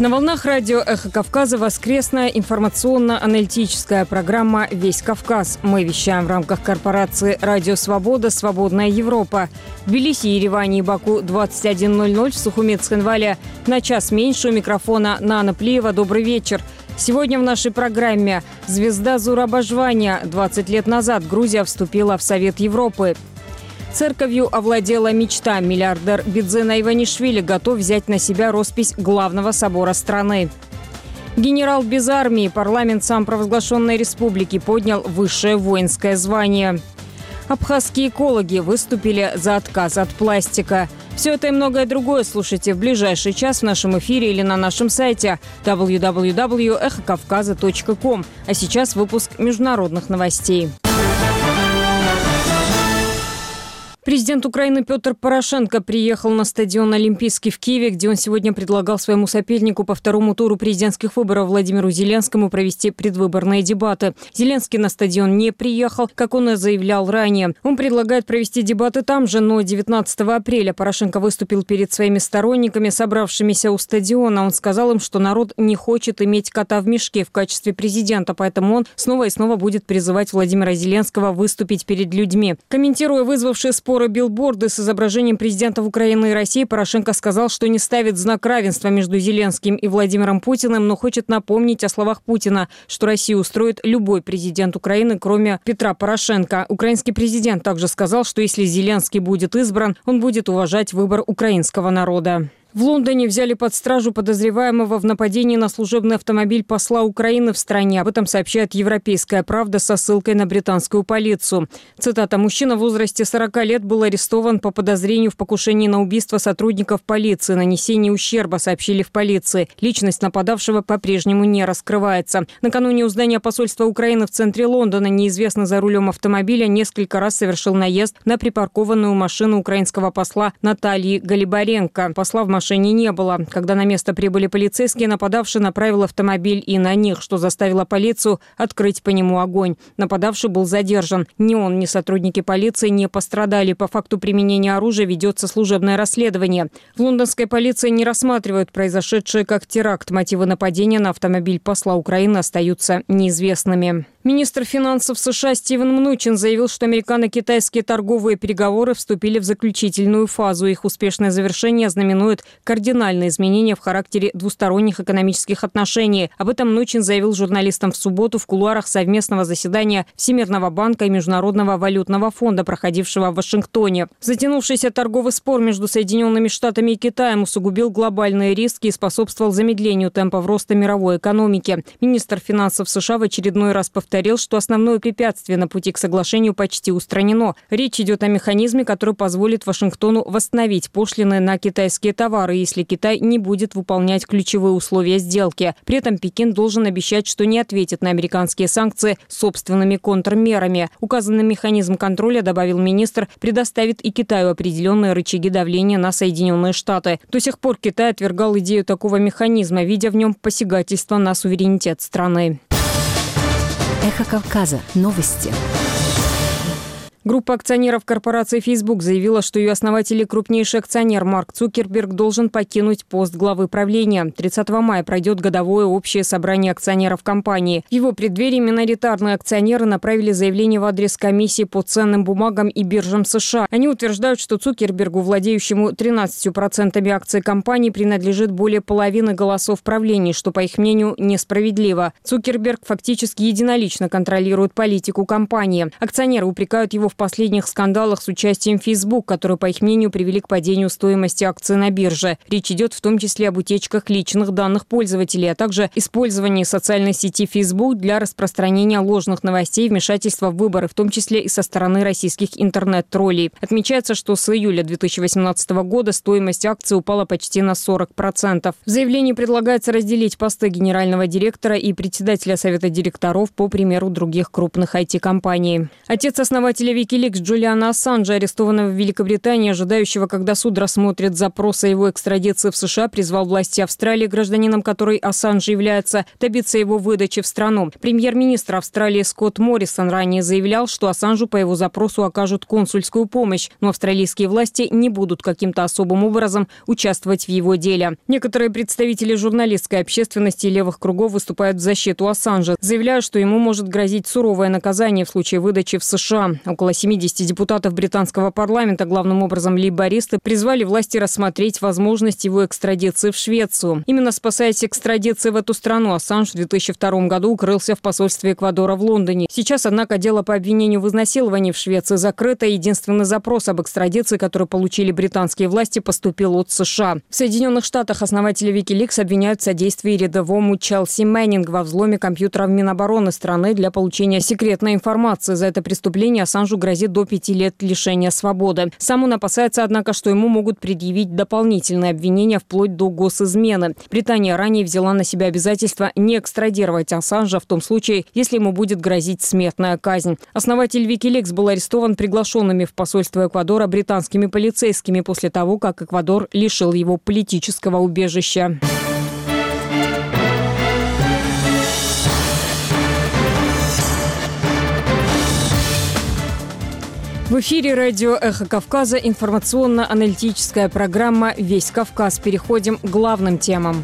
На волнах радио «Эхо Кавказа» воскресная информационно-аналитическая программа «Весь Кавказ». Мы вещаем в рамках корпорации «Радио Свобода. Свободная Европа». В Тбилиси, Ереване и Баку 21:00, в Сухумет-Схенвале на час меньше. У микрофона Нана Плиева. Добрый вечер. Сегодня в нашей программе звезда Зураб-Ажвания. 20 лет назад Грузия вступила в Совет Европы. Церковью овладела мечта. Миллиардер Бидзена Иванишвили готов взять на себя роспись главного собора страны. Генерал без армии. Парламент самопровозглашенной республики поднял высшее воинское звание. Абхазские экологи выступили за отказ от пластика. Все это и многое другое слушайте в ближайший час в нашем эфире или на нашем сайте www.эхокавказа.ком. А сейчас выпуск международных новостей. Президент Украины Петр Порошенко приехал на стадион Олимпийский в Киеве, где он сегодня предлагал своему сопернику по второму туру президентских выборов Владимиру Зеленскому провести предвыборные дебаты. Зеленский на стадион не приехал, как он и заявлял ранее. Он предлагает провести дебаты там же, но 19 апреля Порошенко выступил перед своими сторонниками, собравшимися у стадиона. Он сказал им, что народ не хочет иметь кота в мешке в качестве президента, поэтому он снова и снова будет призывать Владимира Зеленского выступить перед людьми. Комментируя вызвавшие споры билборды с изображением президентов Украины и России, Порошенко сказал, что не ставит знак равенства между Зеленским и Владимиром Путиным, но хочет напомнить о словах Путина, что Россию устроит любой президент Украины, кроме Петра Порошенко. Украинский президент также сказал, что если Зеленский будет избран, он будет уважать выбор украинского народа. В Лондоне взяли под стражу подозреваемого в нападении на служебный автомобиль посла Украины в стране. Об этом сообщает «Европейская правда» со ссылкой на британскую полицию. Цитата: «Мужчина в возрасте 40 лет был арестован по подозрению в покушении на убийство сотрудников полиции, нанесении ущерба», сообщили в полиции. Личность нападавшего по-прежнему не раскрывается. Накануне у здания посольства Украины в центре Лондона неизвестный за рулем автомобиля несколько раз совершил наезд на припаркованную машину украинского посла Натальи Галибаренко. Посла в машине не было. Когда на место прибыли полицейские, нападавший направил автомобиль и на них, что заставило полицию открыть по нему огонь. Нападавший был задержан. Ни он, ни сотрудники полиции не пострадали. По факту применения оружия ведется служебное расследование. В лондонской полиции не рассматривают произошедшее как теракт. Мотивы нападения на автомобиль посла Украины остаются неизвестными. Министр финансов США Стивен Мнучин заявил, что американо-китайские торговые переговоры вступили в заключительную фазу. Их успешное завершение знаменует кардинальные изменения в характере двусторонних экономических отношений. Об этом Мнучин заявил журналистам в субботу в кулуарах совместного заседания Всемирного банка и Международного валютного фонда, проходившего в Вашингтоне. Затянувшийся торговый спор между Соединенными Штатами и Китаем усугубил глобальные риски и способствовал замедлению темпов роста мировой экономики. Министр финансов США в очередной раз повторил, что основное препятствие на пути к соглашению почти устранено. Речь идет о механизме, который позволит Вашингтону восстановить пошлины на китайские товары, если Китай не будет выполнять ключевые условия сделки. При этом Пекин должен обещать, что не ответит на американские санкции собственными контрмерами. Указанный механизм контроля, добавил министр, предоставит и Китаю определенные рычаги давления на Соединенные Штаты. До сих пор Китай отвергал идею такого механизма, видя в нем посягательство на суверенитет страны. Эхо Кавказа. Новости. Группа акционеров корпорации Facebook заявила, что ее основатель и крупнейший акционер Марк Цукерберг должен покинуть пост главы правления. 30 мая пройдет годовое общее собрание акционеров компании. В его преддверии миноритарные акционеры направили заявление в адрес комиссии по ценным бумагам и биржам США. Они утверждают, что Цукербергу, владеющему 13% акций компании, принадлежит более половины голосов правления, что, по их мнению, несправедливо. Цукерберг фактически единолично контролирует политику компании. Акционеры упрекают его в последних скандалах с участием Facebook, которые, по их мнению, привели к падению стоимости акций на бирже. Речь идет в том числе об утечках личных данных пользователей, а также использовании социальной сети Facebook для распространения ложных новостей и вмешательства в выборы, в том числе и со стороны российских интернет-троллей. Отмечается, что с июля 2018 года стоимость акций упала почти на 40%. В заявлении предлагается разделить посты генерального директора и председателя совета директоров по примеру других крупных IT-компаний. Отец основателя Wikileaks Джулиана Ассанжа, арестованного в Великобритании, ожидающего, когда суд рассмотрит запрос о его экстрадиции в США, призвал власти Австралии, гражданином которой Ассанж является, добиться его выдачи в страну. Премьер-министр Австралии Скотт Моррисон ранее заявлял, что Ассанжу по его запросу окажут консульскую помощь, но австралийские власти не будут каким-то особым образом участвовать в его деле. Некоторые представители журналистской общественности и левых кругов выступают в защиту Ассанжа, заявляя, что ему может грозить суровое наказание в случае выдачи в США. Около 70 депутатов британского парламента, главным образом лейбористы, призвали власти рассмотреть возможность его экстрадиции в Швецию. Именно спасаясь экстрадиции в эту страну, Ассанж в 2002 году укрылся в посольстве Эквадора в Лондоне. Сейчас, однако, дело по обвинению в изнасиловании в Швеции закрыто. Единственный запрос об экстрадиции, который получили британские власти, поступил от США. В Соединенных Штатах основатели Wikileaks обвиняют в содействии рядовому Челси Мэннинг во взломе компьютера в Минобороны страны для получения секретной информации. За это преступление Ассанжу грозит до 5 лет лишения свободы. Сам он опасается, однако, что ему могут предъявить дополнительные обвинения вплоть до госизмены. Британия ранее взяла на себя обязательство не экстрадировать Ассанжа в том случае, если ему будет грозить смертная казнь. Основатель Wikileaks был арестован приглашенными в посольство Эквадора британскими полицейскими после того, как Эквадор лишил его политического убежища. В эфире радио «Эхо Кавказа» информационно-аналитическая программа «Весь Кавказ». Переходим к главным темам.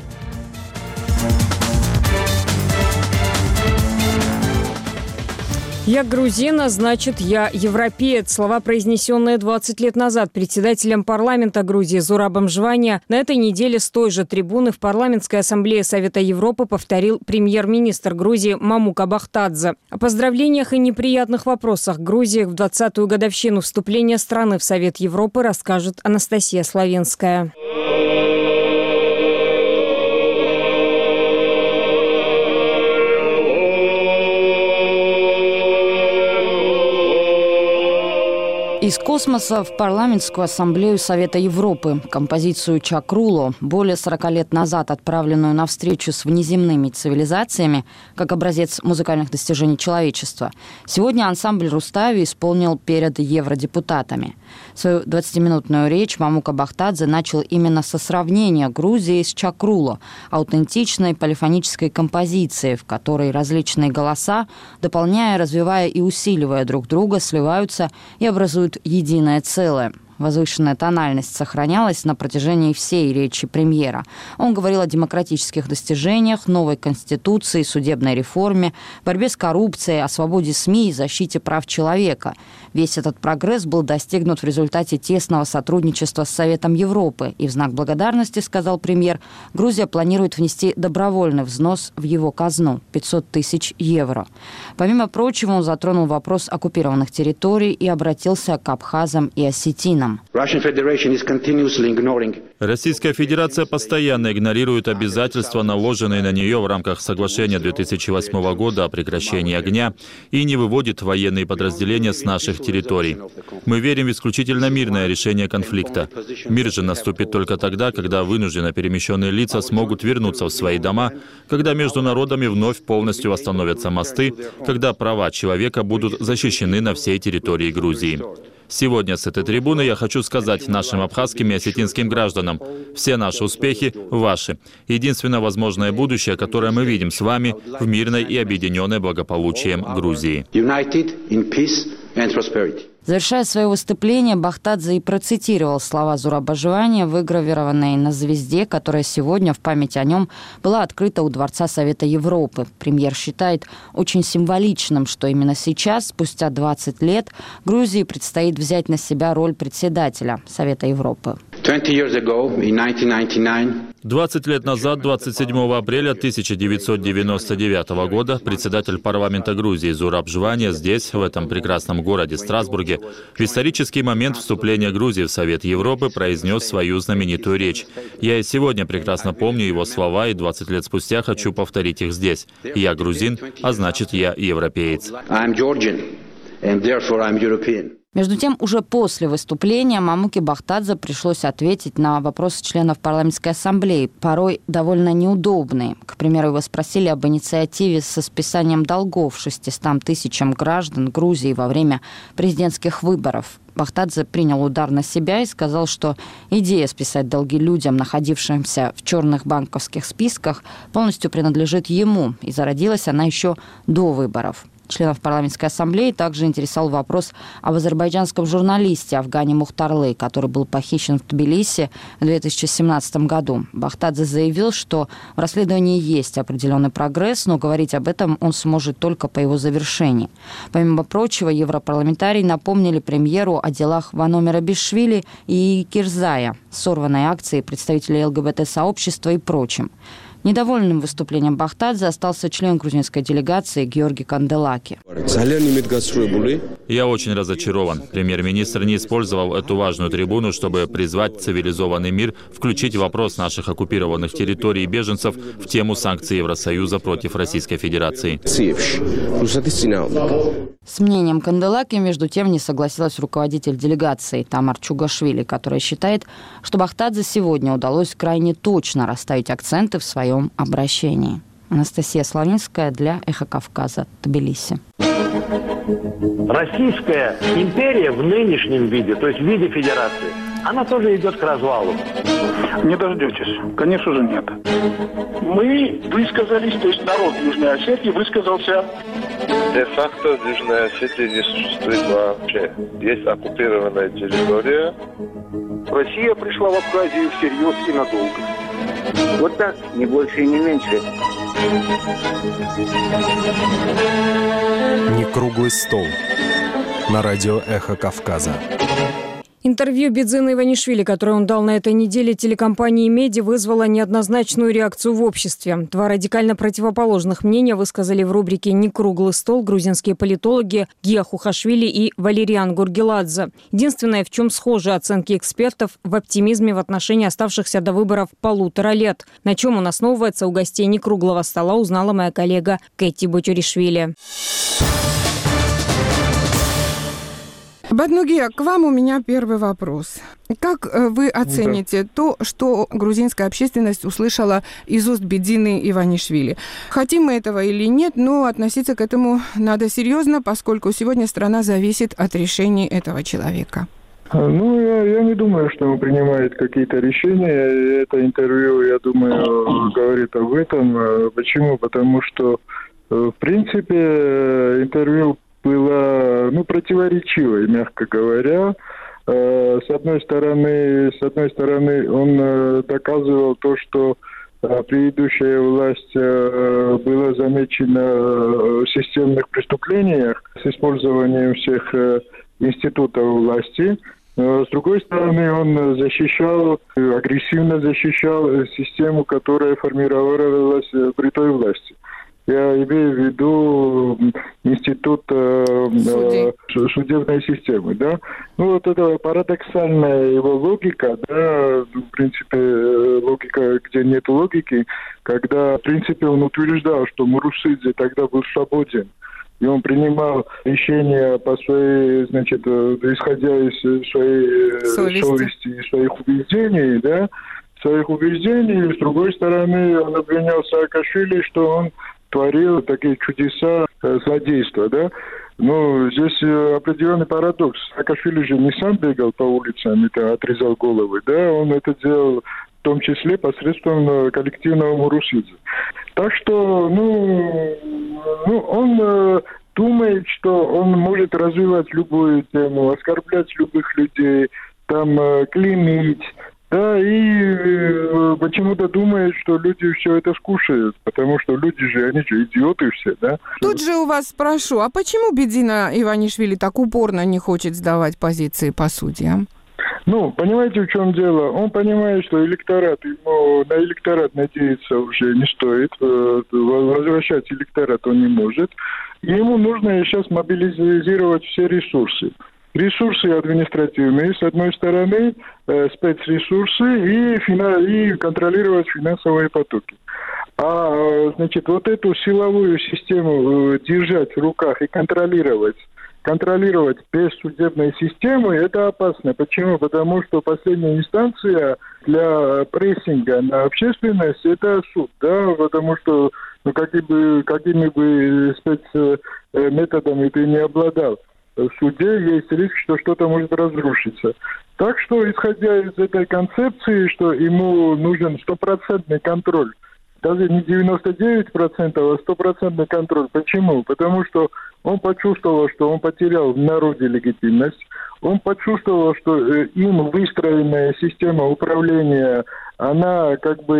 «Я грузин, а значит, я европеец». Слова, произнесенные 20 лет назад председателем парламента Грузии Зурабом Жвания, на этой неделе с той же трибуны в парламентской ассамблее Совета Европы повторил премьер-министр Грузии Мамука Бахтадзе. О поздравлениях и неприятных вопросах Грузии в 20-ю годовщину вступления страны в Совет Европы расскажет Анастасия Славенская. Из космоса в парламентскую ассамблею Совета Европы композицию «Чакруло», более 40 лет назад отправленную на встречу с внеземными цивилизациями, как образец музыкальных достижений человечества, сегодня ансамбль Рустави исполнил перед евродепутатами. Свою 20-минутную речь Мамука Бахтадзе начал именно со сравнения Грузии с «Чакруло», аутентичной полифонической композиции, в которой различные голоса, дополняя, развивая и усиливая друг друга, сливаются и образуют единое целое. Возвышенная тональность сохранялась на протяжении всей речи премьера. Он говорил о демократических достижениях, новой конституции, судебной реформе, борьбе с коррупцией, о свободе СМИ и защите прав человека. Весь этот прогресс был достигнут в результате тесного сотрудничества с Советом Европы. И в знак благодарности, сказал премьер, Грузия планирует внести добровольный взнос в его казну – 500 тысяч евро. Помимо прочего, он затронул вопрос оккупированных территорий и обратился к абхазам и осетинам. Российская Федерация постоянно игнорирует обязательства, наложенные на нее в рамках соглашения 2008 года о прекращении огня, и не выводит военные подразделения с наших территорий. Мы верим в исключительно мирное решение конфликта. Мир же наступит только тогда, когда вынужденно перемещенные лица смогут вернуться в свои дома, когда между народами вновь полностью восстановятся мосты, когда права человека будут защищены на всей территории Грузии. Сегодня с этой трибуны я хочу сказать нашим абхазским и осетинским гражданам: все наши успехи ваши. Единственное возможное будущее, которое мы видим с вами в мирной и объединенной благополучием Грузии. Завершая свое выступление, Бахтадзе и процитировал слова Зураба Жвания, выгравированные на звезде, которая сегодня в память о нем была открыта у Дворца Совета Европы. Премьер считает очень символичным, что именно сейчас, спустя 20 лет, Грузии предстоит взять на себя роль председателя Совета Европы. 20 лет назад, 27 апреля 1999 года, председатель парламента Грузии Зураб Жвания здесь, в этом прекрасном городе Страсбурге, в исторический момент вступления Грузии в Совет Европы произнес свою знаменитую речь. Я и сегодня прекрасно помню его слова, и 20 лет спустя хочу повторить их здесь. Я грузин, а значит, я европеец. Между тем, уже после выступления Мамуке Бахтадзе пришлось ответить на вопросы членов парламентской ассамблеи, порой довольно неудобные. К примеру, его спросили об инициативе со списанием долгов 600 тысячам граждан Грузии во время президентских выборов. Бахтадзе принял удар на себя и сказал, что идея списать долги людям, находившимся в черных банковских списках, полностью принадлежит ему, и зародилась она еще до выборов. Членов парламентской ассамблеи также интересовал вопрос об азербайджанском журналисте Афгане Мухтарлы, который был похищен в Тбилиси в 2017 году. Бахтадзе заявил, что в расследовании есть определенный прогресс, но говорить об этом он сможет только по его завершении. Помимо прочего, европарламентарии напомнили премьеру о делах Вано Мерабишвили и Кирзая, сорванной акции представителей ЛГБТ-сообщества и прочим. Недовольным выступлением Бахтадзе остался член грузинской делегации Георгий Канделаки. Я очень разочарован. Премьер-министр не использовал эту важную трибуну, чтобы призвать цивилизованный мир включить вопрос наших оккупированных территорий и беженцев в тему санкций Евросоюза против Российской Федерации. С мнением Канделаки, между тем, не согласилась руководитель делегации Тамар Чугашвили, которая считает, что Бахтадзе сегодня удалось крайне точно расставить акценты в своем обращении. Анастасия Славинская для «Эхо Кавказа», Тбилиси. Российская империя в нынешнем виде, то есть в виде федерации, она тоже идет к развалу. Не дождетесь. Конечно же, нет. Мы высказались, то есть народ Южной Осетии высказался. Де-факто Южной Осетии не существует вообще. Есть оккупированная территория. Россия пришла в Абхазию всерьез и надолго. Вот так, не больше и не меньше. Не круглый стол. На радио «Эхо Кавказа». Интервью Бидзина Иванишвили, которое он дал на этой неделе телекомпании «Меди», вызвало неоднозначную реакцию в обществе. Два радикально противоположных мнения высказали в рубрике «Не круглый стол» грузинские политологи Гия Хухашвили и Валериан Гургеладзе. Единственное, в чем схожи оценки экспертов, в оптимизме в отношении оставшихся до выборов 1,5 лет. На чем он основывается, у гостей «Не круглого стола» узнала моя коллега Кэти Бочуришвили. Баднугия, к вам у меня первый вопрос. Как вы оцените то, что грузинская общественность услышала из уст Бидзины Иванишвили? Хотим мы этого или нет, но относиться к этому надо серьезно, поскольку сегодня страна зависит от решений этого человека. Я не думаю, что он принимает какие-то решения. Это интервью, я думаю, говорит об этом. Почему? Потому что, в принципе, интервью было противоречивой, мягко говоря. С одной стороны, он доказывал то, что предыдущая власть была замечена в системных преступлениях с использованием всех институтов власти. С другой стороны, он агрессивно защищал систему, которая формировалась при той власти. Я имею в виду институт судебной системы, да. Это парадоксальная его логика, да, в принципе, логика, где нет логики, когда, в принципе, он утверждал, что Мурусидзе тогда был свободен, и он принимал решения по своей, исходя из своей совести и своих убеждений, да, и с другой стороны, он обвинял Саакашвили, что он творил такие чудеса злодейства, да. Здесь определенный парадокс. Саакашвили же не сам бегал по улицам и отрезал головы, да, он это делал в том числе посредством коллективного Мурусидзе. Так что, он думает, что он может развивать любую тему, оскорблять любых людей, клеймить. Да, и почему-то думает, что люди все это скушают, потому что люди же, они же идиоты все, да. Тут же у вас спрошу, а почему Бидзина Иванишвили так упорно не хочет сдавать позиции по судьям? Понимаете, в чем дело? Он понимает, что на электорат надеяться уже не стоит, возвращать электорат он не может. И ему нужно сейчас мобилизировать все ресурсы. Ресурсы административные, с одной стороны, спецресурсы и контролировать финансовые потоки. Эту силовую систему держать в руках и контролировать контролировать без судебной системы, это опасно. Почему? Потому что последняя инстанция для прессинга на общественность – это суд, да, потому что какими бы спецметодами ты не обладал, в суде есть риск, что что-то может разрушиться. Так что, исходя из этой концепции, что ему нужен стопроцентный контроль, даже не 99%, а стопроцентный контроль. Почему? Потому что он почувствовал, что он потерял в народе легитимность. Он почувствовал, что им выстроенная система управления, она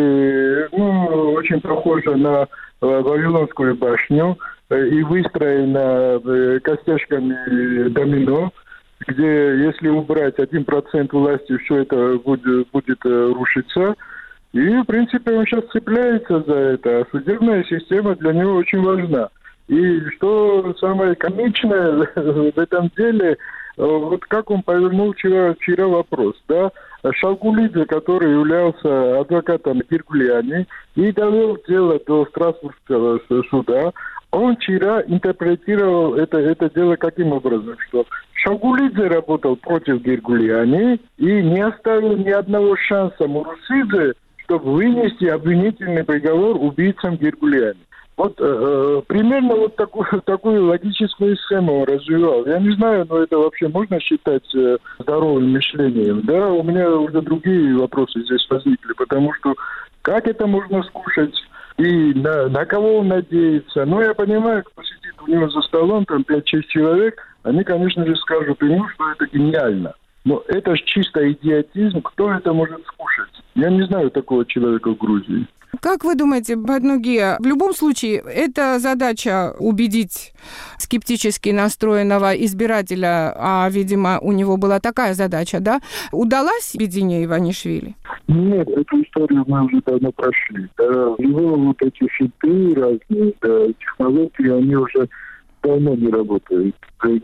очень похожа на Вавилонскую башню и выстроена костяшками домино, где если убрать 1% власти, все это будет рушиться. И, в принципе, он сейчас цепляется за это. А судебная система для него очень важна. И что самое комичное в этом деле, вот как он повернул вчера вопрос, да, Шалгулидзе, который являлся адвокатом Гиргулиани и довел дело до Страсбургского суда, он вчера интерпретировал это дело каким образом, что Шалгулидзе работал против Гиргулиани и не оставил ни одного шанса Мурусидзе, чтобы вынести обвинительный приговор убийцам Гиргулиани. Вот примерно вот такую логическую схему он развивал. Я не знаю, но это вообще можно считать здоровым мышлением. Да, у меня уже другие вопросы здесь возникли, потому что как это можно скушать и на кого он надеется. Ну, я понимаю, кто сидит у него за столом, там 5-6 человек, они, конечно же, скажут ему, что это гениально. Но это же чисто идиотизм. Кто это может скушать? Я не знаю такого человека в Грузии. Как вы думаете, Баднугия, в любом случае, эта задача убедить скептически настроенного избирателя, а, видимо, у него была такая задача, да, удалась Бедине Иванишвили? Нет, эту историю мы уже давно прошли. Его вот эти финты разные, технологии, они уже давно не работают.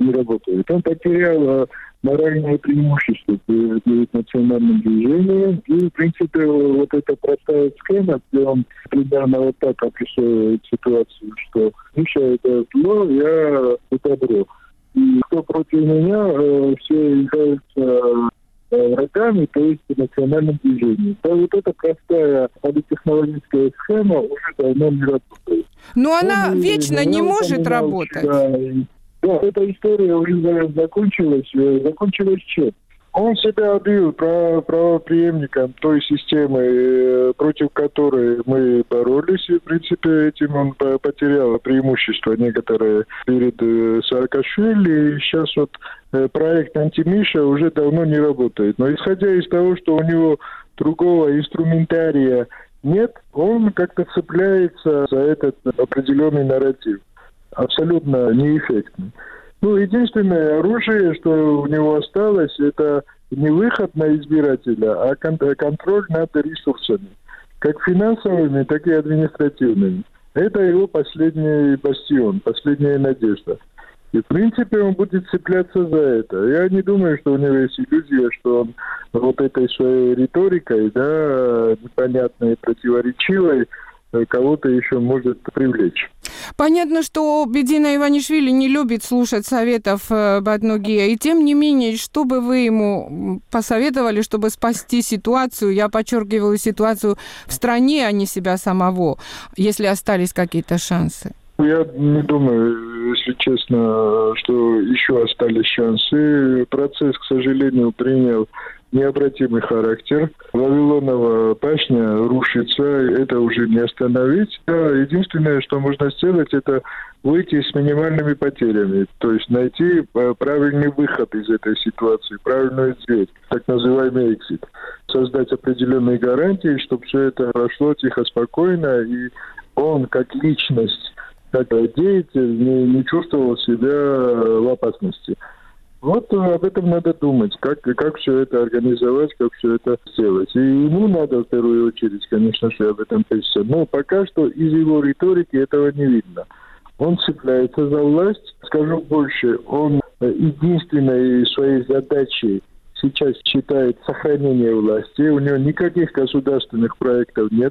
Он потерял моральное преимущество перед национальным движением. И, в принципе, вот эта простая схема, где он примерно вот так описывает ситуацию, что Миша — это зло, я — это добро. И кто против меня, все являются врагами, то есть национальным движением. Да, вот эта простая политтехнологическая схема уже давно не работает. Но она вечно не может работать. Да, эта история уже закончилась. Закончилась чем? Он себя объявил правопреемником той системы, против которой мы боролись. И, в принципе, этим он потерял преимущество некоторые перед Саакашвили. И сейчас вот проект «Антимиша» уже давно не работает. Но исходя из того, что у него другого инструментария нет, он как-то цепляется за этот определенный нарратив. Абсолютно неэффектный. Единственное оружие, что у него осталось, это не выход на избирателя, а контроль над ресурсами. Как финансовыми, так и административными. Это его последний бастион, последняя надежда. И, в принципе, он будет цепляться за это. Я не думаю, что у него есть иллюзия, что он вот этой своей риторикой, да, непонятной, противоречивой, кого-то еще может привлечь. Понятно, что Бедина Иванишвили не любит слушать советов Баднугия, и тем не менее, что бы вы ему посоветовали, чтобы спасти ситуацию, я подчеркиваю, ситуацию в стране, а не себя самого, если остались какие-то шансы? Я не думаю, если честно, что еще остались шансы. Процесс, к сожалению, принял необратимый характер. Вавилонова башня рушится, это уже не остановить. Единственное, что можно сделать, это выйти с минимальными потерями, то есть найти правильный выход из этой ситуации, правильную дверь, так называемый экзит. Создать определенные гарантии, чтобы все это прошло тихо, спокойно, и он как личность, как деятель не чувствовал себя в опасности. Вот об этом надо думать, как все это организовать, как все это сделать. И ему надо в первую очередь, конечно же, об этом писать. Но пока что из его риторики этого не видно. Он цепляется за власть. Скажу больше, он единственной своей задачей сейчас считает сохранение власти. У него никаких государственных проектов нет.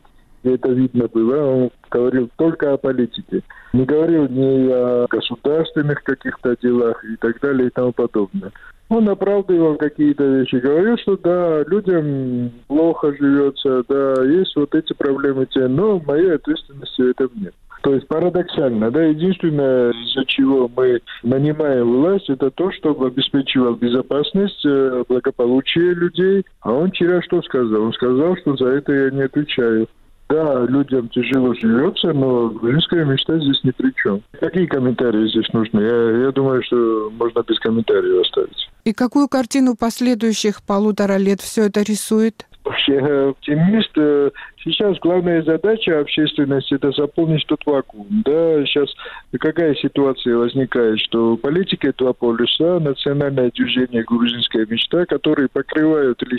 где это видно было, он говорил только о политике. Не говорил ни о государственных каких-то делах и так далее и тому подобное. Он оправдывал какие-то вещи, говорил, что да, людям плохо живется, да, есть вот эти проблемы, но моей ответственности в этом нет. То есть парадоксально, да, единственное, из-за чего мы нанимаем власть, это то, чтобы обеспечивал безопасность, благополучие людей. А он вчера что сказал? Он сказал, что за это я не отвечаю. Да, людям тяжело живется, но грузинская мечта здесь ни при чем. Какие комментарии здесь нужны? Я думаю, что можно без комментариев оставить. И какую картину последующих 1,5 лет все это рисует? Вообще оптимист. Сейчас главная задача общественности – это заполнить тот вакуум. Да, сейчас какая ситуация возникает, что политика два полюса, национальное движение «Грузинская мечта», которые покрывают лишь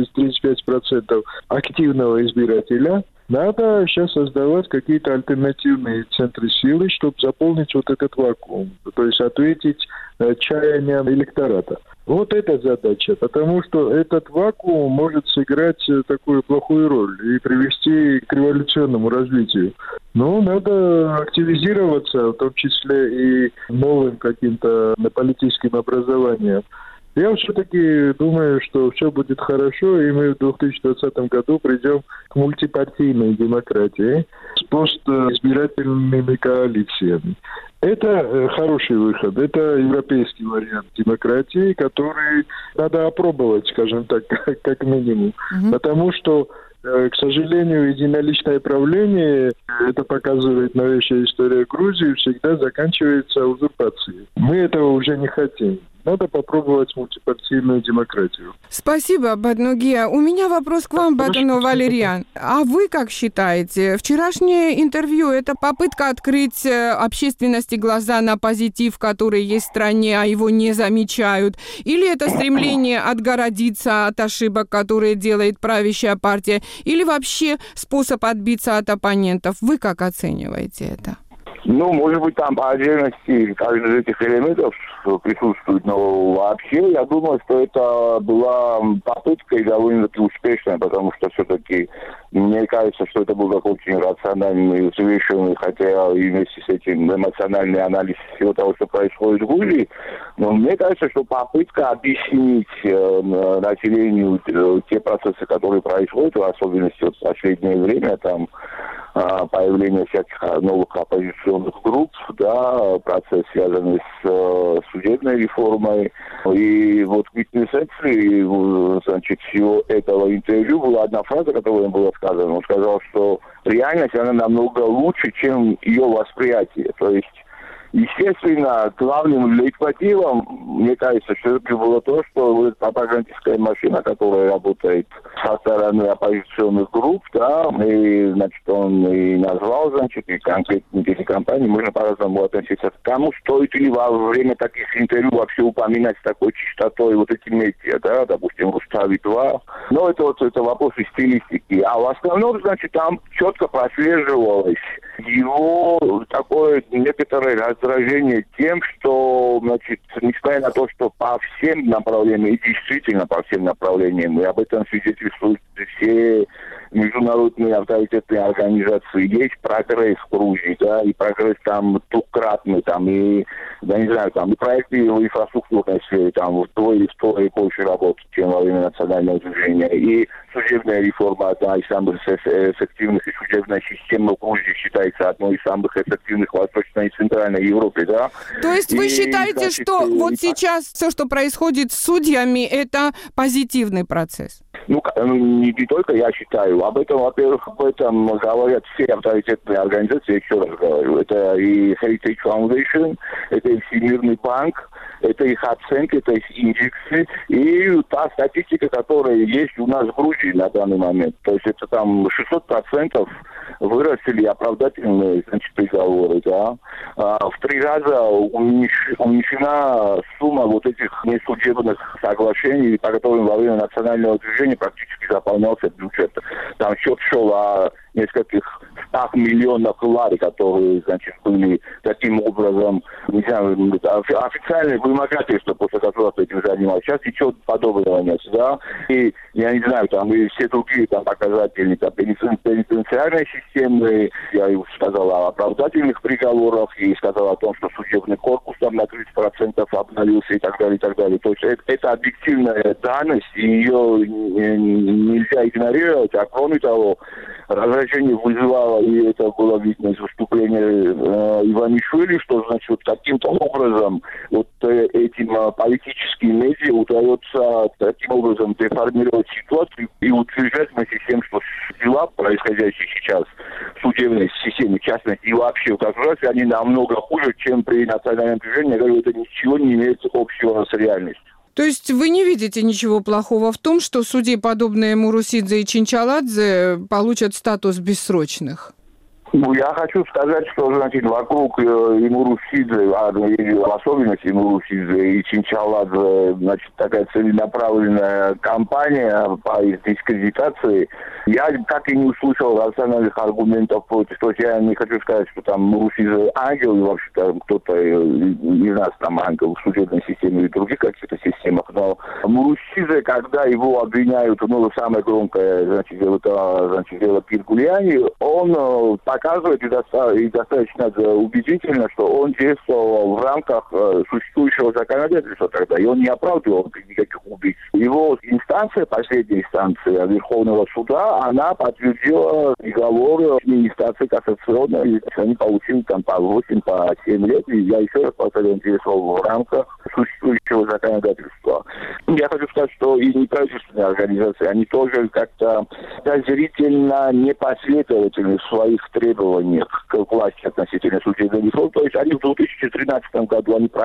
30-35% активного избирателя. Надо сейчас создавать какие-то альтернативные центры силы, чтобы заполнить вот этот вакуум, то есть ответить чаяниям электората. Вот эта задача, потому что этот вакуум может сыграть такую плохую роль и привести к революционному развитию. Но надо активизироваться, в том числе и новым каким-то политическим образованием. Я все-таки думаю, что все будет хорошо, и мы в 2020 году придем к мультипартийной демократии с постизбирательными коалициями. Это хороший выход, это европейский вариант демократии, который надо опробовать, скажем так, как минимум. Потому что, к сожалению, единоличное правление, это показывает новейшая история Грузии, всегда заканчивается узурпацией. Мы этого уже не хотим. Надо попробовать мультипартийную демократию. Спасибо, Баднугия. У меня вопрос к вам, Батуну Валерьян. А вы как считаете, вчерашнее интервью – это попытка открыть общественности глаза на позитив, который есть в стране, а его не замечают? Или это стремление отгородиться от ошибок, которые делает правящая партия? Или вообще способ отбиться от оппонентов? Вы как оцениваете это? Ну, может быть, там по отдельности каждый из этих элементов присутствует, но вообще я думаю, что это была попытка и довольно-таки успешная, потому что все-таки мне кажется, что это был такой очень рациональный, совершенный, хотя и вместе с этим эмоциональный анализ всего того, что происходит в Грузии, но мне кажется, что попытка объяснить населению те процессы, которые происходят, в особенности в последнее время, там, появление всяких новых оппозиционных групп, да, процесс, связанный с судебной реформой. И вот в квинтэссенции, значит, всего этого интервью была одна фраза, которая была сказана. Он сказал, что реальность, она намного лучше, чем ее восприятие. То есть, естественно, главным лейтмотивом, мне кажется, что это было то, что вот пропагандистская машина, которая работает со стороны оппозиционных групп, да, и, значит, он и назвал, значит, и конкретные телекомпании, можно по-разному относиться к тому, стоит ли во время таких интервью вообще упоминать с такой чистотой вот эти медиа, да, допустим, Рустави-2. Но это вопросы стилистики. А в основном, значит, там четко прослеживалось его такое некоторое раздражение тем, что, значит, несмотря на то, что по всем направлениям, и действительно по всем направлениям, и об этом свидетельствуют все международные авторитетные организации, есть прогресс в Грузии, да, и прогресс там двукратный, там, и, я не знаю, там, и проекты в инфраструктурной сфере, там, вдвое больше работы, чем во время национального движения, и судебная реформа одна из самых эффективных, и судебная система в Грузии считается одной из самых эффективных в Восточной и Центральной Европе, да. То есть вы считаете, значит, что вот сейчас все, что происходит с судьями, это позитивный процесс? Ну, не только я считаю. Об этом, во-первых, об этом говорят все авторитетные организации, еще раз говорю. Это и Heritage Foundation, это и Всемирный банк, это их оценки, это их индексы и та статистика, которая есть у нас в Грузии на данный момент. То есть это там 600% выросли оправдательные, значит, приговоры, да. В 3 раза уменьшена сумма вот этих несудебных соглашений, по которым во время национального движения практически заполнялся бюджет. Там счет шел о нескольких 100 миллионах лари, которые, значит, были таким образом, не знаю, официальное вымогательство, после которого эти этим занимались. Сейчас ничего подобного нет, да. И, я не знаю, там и все другие там показатели там, пенитенциарной системы, я уже сказал о оправдательных приговорах, и сказал о том, что судебный корпус там на 30% обновился и так далее, и так далее. То есть это объективная данность, и ее нельзя игнорировать, а кроме того, раздражение вызывало, и это было видно из выступления Иванишвили, что, значит, каким-то образом вот этим политическим медиа удается таким образом деформировать ситуацию и утверждать вместе с тем, что дела, происходящие сейчас в судебной системе, в частности, и вообще в государстве, они намного хуже, чем при национальном движении. Я говорю, это ничего не имеет общего с реальностью. То есть вы не видите ничего плохого в том, что судьи, подобные Мурусидзе и Чинчаладзе, получат статус бессрочных? Ну, я хочу сказать, что, значит, вокруг и Мурусидзе, в особенности Мурусидзе и Чинчаладзе, значит, такая целенаправленная кампания по их дискредитации. Я так и не услышал рациональных аргументов против. То есть я не хочу сказать, что там Мурусидзе ангел, и вообще-то кто-то из нас там ангел в судебной системе или других каких-то системах, но Мурусидзе, когда его обвиняют, ну, самое громкое, значит, дело Пиргулиани, он показывает и достаточно убедительно, что он действовал в рамках существующего законодательства тогда, и он не оправдывал никаких убийств. Его инстанция, последняя инстанция Верховного суда, она подтвердила приговор инстанции кассационной, они получили там по 8, по 7 лет, и я еще раз повторяю, он действовал в рамках существующего законодательства. Я хочу сказать, что и неправительственные организации, они тоже как-то подозрительно непоследовательны в своих требованиях к власти относительно судебной реформы. То есть они в 2013 году они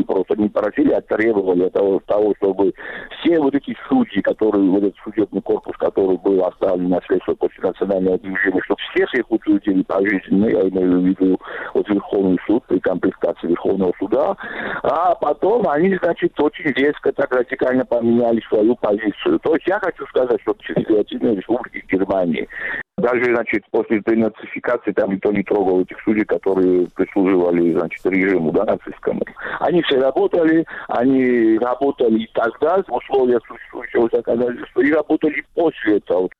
не просили, а требовали того, чтобы все вот эти судьи, которые, вот этот судебный корпус, который был оставлен на средства после национального движения, чтобы всех их утвердили пожизненно, я имею в виду вот Верховный суд при комплектации Верховного суда, а потом они, значит, очень резко, так радикально поменяли свою позицию. То есть я хочу сказать, что Федеративной Республики Германии даже, значит, после денацификации там никто не трогал этих судей, которые прислуживали, значит, режиму, да, нацистскому. Они все работали и тогда в условиях существующего законодательства, и работали после этого.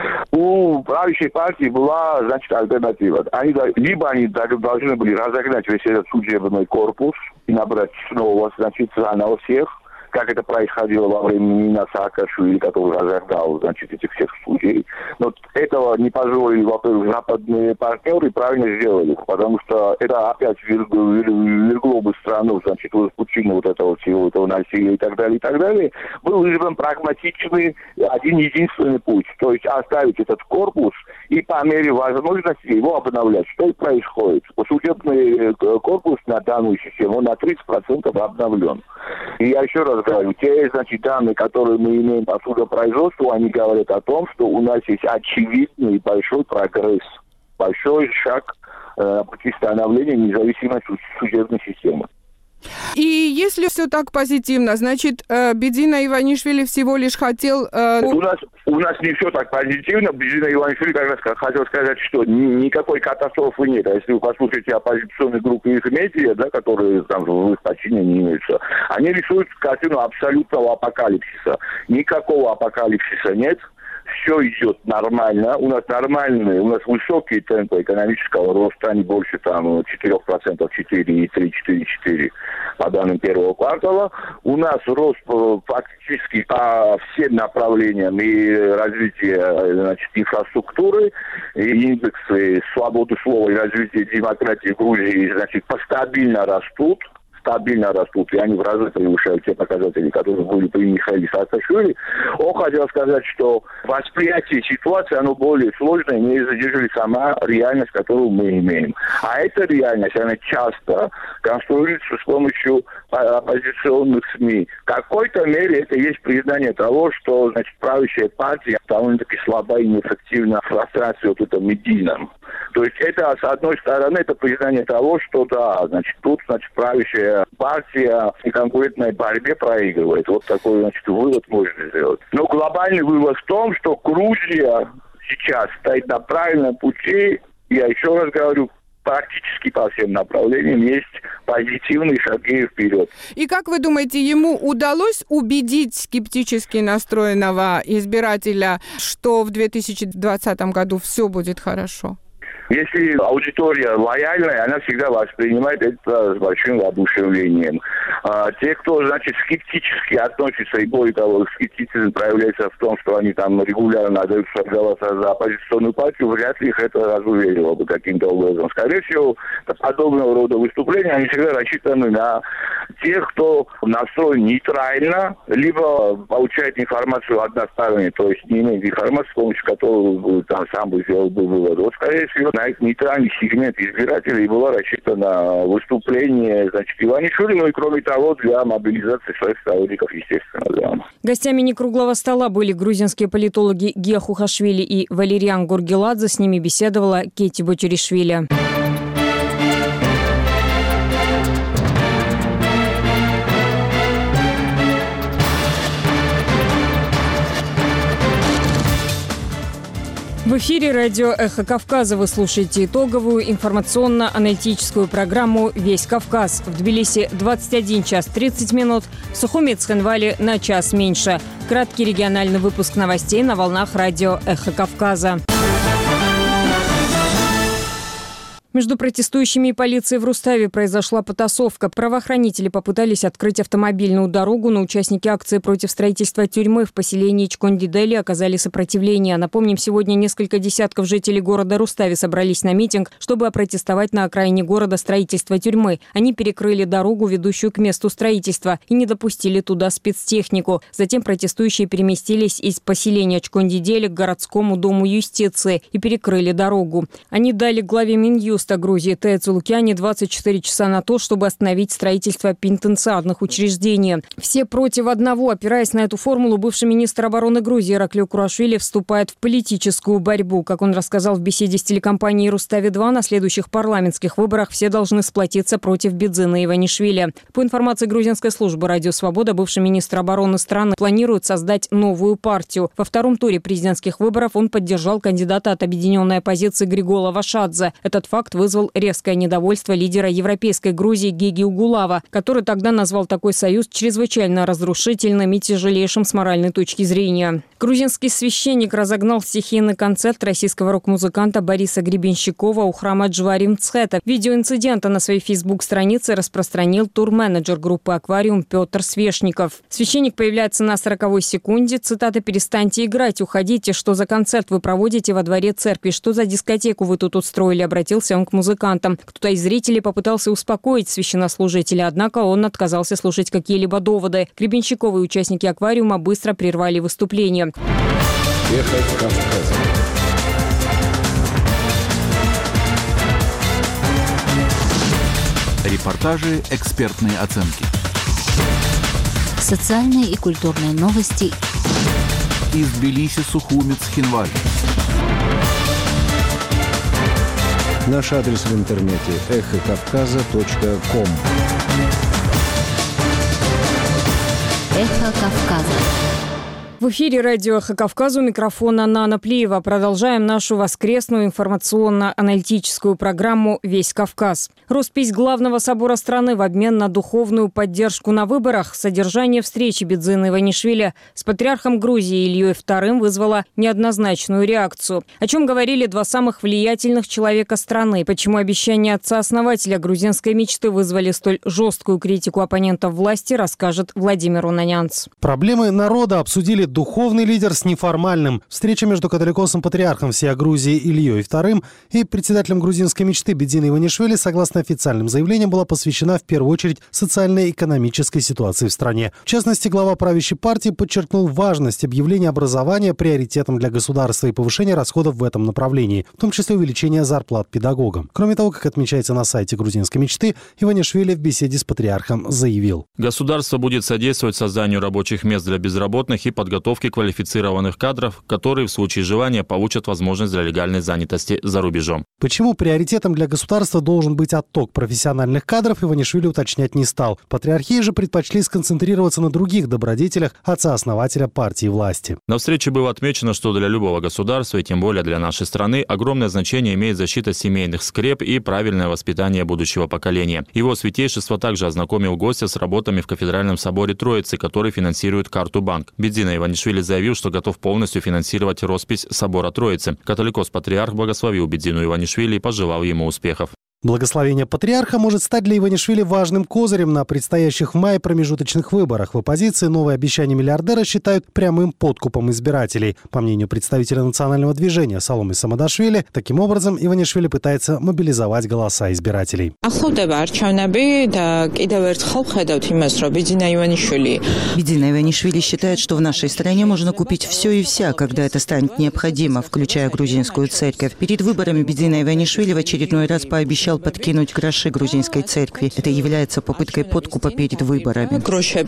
У правящей партии была, значит, альтернатива. Либо они должны были разогнать весь этот судебный корпус и набрать снова, значит, заново всех, как это происходило во время Нина Саакашвили, который разогнал, значит, этих всех судей. Но этого не позволили, во-первых, западные партнеры, правильно сделали, потому что это опять вергло бы страну, значит, в пучину вот этого всего, этого насилия и так далее, и так далее. Был избран прагматичный, один-единственный путь, то есть оставить этот корпус и по мере возможности его обновлять. Что и происходит. Судебный корпус на данную систему, он на 30% обновлен. И я еще раз говорю, те, значит, данные, которые мы имеем по судопроизводству, они говорят о том, что у нас есть очевидный большой прогресс, большой шаг на пути становления независимой судебной системы. И если все так позитивно, значит, Бедина Иванишвили всего лишь хотел... У нас не все так позитивно. Бедина Иванишвили как раз хотел сказать, что никакой катастрофы нет. А если вы послушаете оппозиционные группы их медиа, да, которые там в их подчинении имеются, они рисуют картину абсолютного апокалипсиса. Никакого апокалипсиса нет. Все идет нормально. У нас нормальные, у нас высокие темпы экономического роста, они больше там 4%, 4,3, 4,4 по данным первого квартала. У нас рост фактически по всем направлениям и развитие, значит, инфраструктуры, и индексы свободы слова и развития демократии в Грузии, значит, стабильно растут, и они в разы превышают те показатели, которые были при Михаиле Саакашвили. Он хотел сказать, что восприятие ситуации, оно более сложное, нежели сама реальность, которую мы имеем. А эта реальность, она часто конструируется с помощью оппозиционных СМИ. В какой-то мере это есть признание того, что, значит, правящая партия довольно-таки слаба и неэффективна в пространстве вот этом медийном. То есть это, с одной стороны, это признание того, что да, значит, тут, значит, правящая партия в конкурентной борьбе проигрывает. Вот такой, значит, вывод можно сделать. Но глобальный вывод в том, что Грузия сейчас стоит на правильном пути, я еще раз говорю, практически по всем направлениям есть позитивные шаги вперед. И как вы думаете, ему удалось убедить скептически настроенного избирателя, что в 2020 году все будет хорошо? Если аудитория лояльная, она всегда воспринимает это с большим воодушевлением. Те, кто, значит, скептически относится, и более того, скептицизм проявляется в том, что они там регулярно отдают свои голоса за оппозиционную партию, вряд ли их это разуверило бы каким-то образом. Скорее всего, подобного рода выступления, они всегда рассчитаны на тех, кто настроен нейтрально, либо получает информацию односторонне, то есть не имеет информации, с помощью которой там сам бы сделал бы вывод. Вот, скорее всего, на этот нейтральный сегмент избирателей было рассчитано выступление, значит, Иванишвили, ну и кроме того, для мобилизации своих сторонников, естественно, да. Гостями некруглого стола были грузинские политологи Гия Хухашвили и Валериан Горгеладзе. С ними беседовала Кети Бочеришвили. В эфире радио «Эхо Кавказа». Вы слушаете итоговую информационно-аналитическую программу «Весь Кавказ». В Тбилиси 21 час 30 минут, в Сухуми и Цхинвале на час меньше. Краткий региональный выпуск новостей на волнах радио «Эхо Кавказа». Между протестующими и полицией в Руставе произошла потасовка. Правоохранители попытались открыть автомобильную дорогу, но участники акции против строительства тюрьмы в поселении Чконди-Дели оказали сопротивление. Напомним, сегодня несколько десятков жителей города Руставе собрались на митинг, чтобы опротестовать на окраине города строительство тюрьмы. Они перекрыли дорогу, ведущую к месту строительства, и не допустили туда спецтехнику. Затем протестующие переместились из поселения Чконди-Дели к городскому дому юстиции и перекрыли дорогу. Они дали главе Минюста Грузии Тея Цулукяне 24 часа на то, чтобы остановить строительство пенитенциарных учреждений. Все против одного. Опираясь на эту формулу, бывший министр обороны Грузии Ираклио Курашвили вступает в политическую борьбу. Как он рассказал в беседе с телекомпанией «Рустави-2», на следующих парламентских выборах все должны сплотиться против Бидзина Иванишвили. По информации грузинской службы «Радио Свобода», бывший министр обороны страны планирует создать новую партию. Во втором туре президентских выборов он поддержал кандидата от объединенной оппозиции Григола Вашадзе. Этот факт вызвал резкое недовольство лидера европейской Грузии Геги Угулава, который тогда назвал такой союз чрезвычайно разрушительным и тяжелейшим с моральной точки зрения. Грузинский священник разогнал стихийный концерт российского рок-музыканта Бориса Гребенщикова у храма Джвари Мцхета. Видео инцидента на своей фейсбук-странице распространил турменеджер группы «Аквариум» Петр Свешников. Священник появляется на 40-й секунде. Цитата: «Перестаньте играть, уходите. Что за концерт вы проводите во дворе церкви? Что за дискотеку вы тут устроили?» Обратился он к музыкантам. Кто-то из зрителей попытался успокоить священнослужителя, однако он отказался слушать какие-либо доводы. Гребенщиковы и участники «Аквариума» быстро прервали выступление. «Эхо Кавказа». Репортажи, экспертные оценки. Социальные и культурные новости. Из Тбилиси, Сухуми, Цхинвали. Наш адрес в интернете эхокавказа.ком. Эхо Кавказа. В эфире радио «Эхо Кавказа», у микрофона Нана Плиева. Продолжаем нашу воскресную информационно-аналитическую программу «Весь Кавказ». Роспись главного собора страны в обмен на духовную поддержку на выборах. Содержание встречи Бидзина Иванишвили с патриархом Грузии Ильей II вызвало неоднозначную реакцию. О чем говорили два самых влиятельных человека страны. Почему обещания отца-основателя грузинской мечты вызвали столь жесткую критику оппонентов власти, расскажет Владимир Унанянц. Проблемы народа обсудили духовный лидер с неформальным. Встреча между католикосом-патриархом всея Грузии Ильей II и председателем грузинской мечты Бидзиной Иванишвили, согласно официальным заявлениям, была посвящена в первую очередь социально-экономической ситуации в стране. В частности, глава правящей партии подчеркнул важность объявления образования приоритетом для государства и повышения расходов в этом направлении, в том числе увеличения зарплат педагогам. Кроме того, как отмечается на сайте грузинской мечты, Иванишвили в беседе с патриархом заявил: «Государство будет содействовать созданию рабочих мест для безработных и подготовить подготовки квалифицированных кадров, которые в случае желания получат возможность для легальной занятости за рубежом. Почему приоритетом для государства должен быть отток профессиональных кадров, Иванишвили уточнять не стал. Патриархии же предпочли сконцентрироваться на других добродетелях отца-основателя партии власти. На встрече было отмечено, что для любого государства, и тем более для нашей страны, огромное значение имеет защита семейных скреп и правильное воспитание будущего поколения. Его святейшество также ознакомил гостя с работами в Кафедральном соборе Троицы, который финансирует Карту-банк. Бедзина Иванишвили заявил, что готов полностью финансировать роспись собора Троицы. Католикос-патриарх благословил Бедзину Иванишвили и пожелал ему успехов. Благословение патриарха может стать для Иванишвили важным козырем на предстоящих в мае промежуточных выборах. В оппозиции новые обещания миллиардера считают прямым подкупом избирателей. По мнению представителя национального движения Саломы Самадашвили, таким образом Иванишвили пытается мобилизовать голоса избирателей. Бедзина Иванишвили считает, что в нашей стране можно купить все и вся, когда это станет необходимо, включая грузинскую церковь. Перед выборами Бедзина Иванишвили в очередной раз пообещал подкинуть гроши грузинской церкви. Это является попыткой подкупа перед выборами.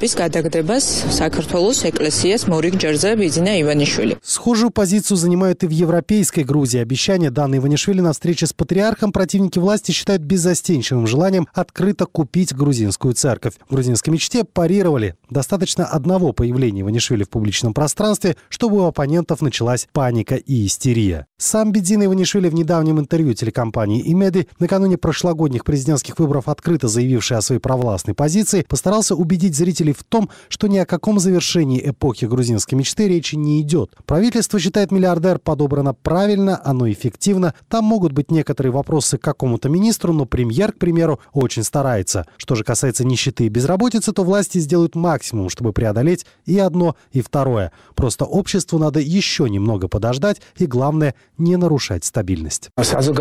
Схожую позицию занимают и в европейской Грузии. Обещания, данные Иванишвили на встрече с патриархом, противники власти считают беззастенчивым желанием открыто купить грузинскую церковь. В грузинской мечте парировали. Достаточно одного появления Иванишвили в публичном пространстве, чтобы у оппонентов началась паника и истерия. Сам Бедзина Иванишвили в недавнем интервью телекомпании «Имеди», накануне прошлогодних президентских выборов открыто заявивший о своей провластной позиции, постарался убедить зрителей в том, что ни о каком завершении эпохи грузинской мечты речи не идет. Правительство считает, миллиардер подобрано правильно, оно эффективно. Там могут быть некоторые вопросы к какому-то министру, но премьер, к примеру, очень старается. Что же касается нищеты и безработицы, то власти сделают максимум, чтобы преодолеть и одно, и второе. Просто обществу надо еще немного подождать и, главное, не нарушать стабильность.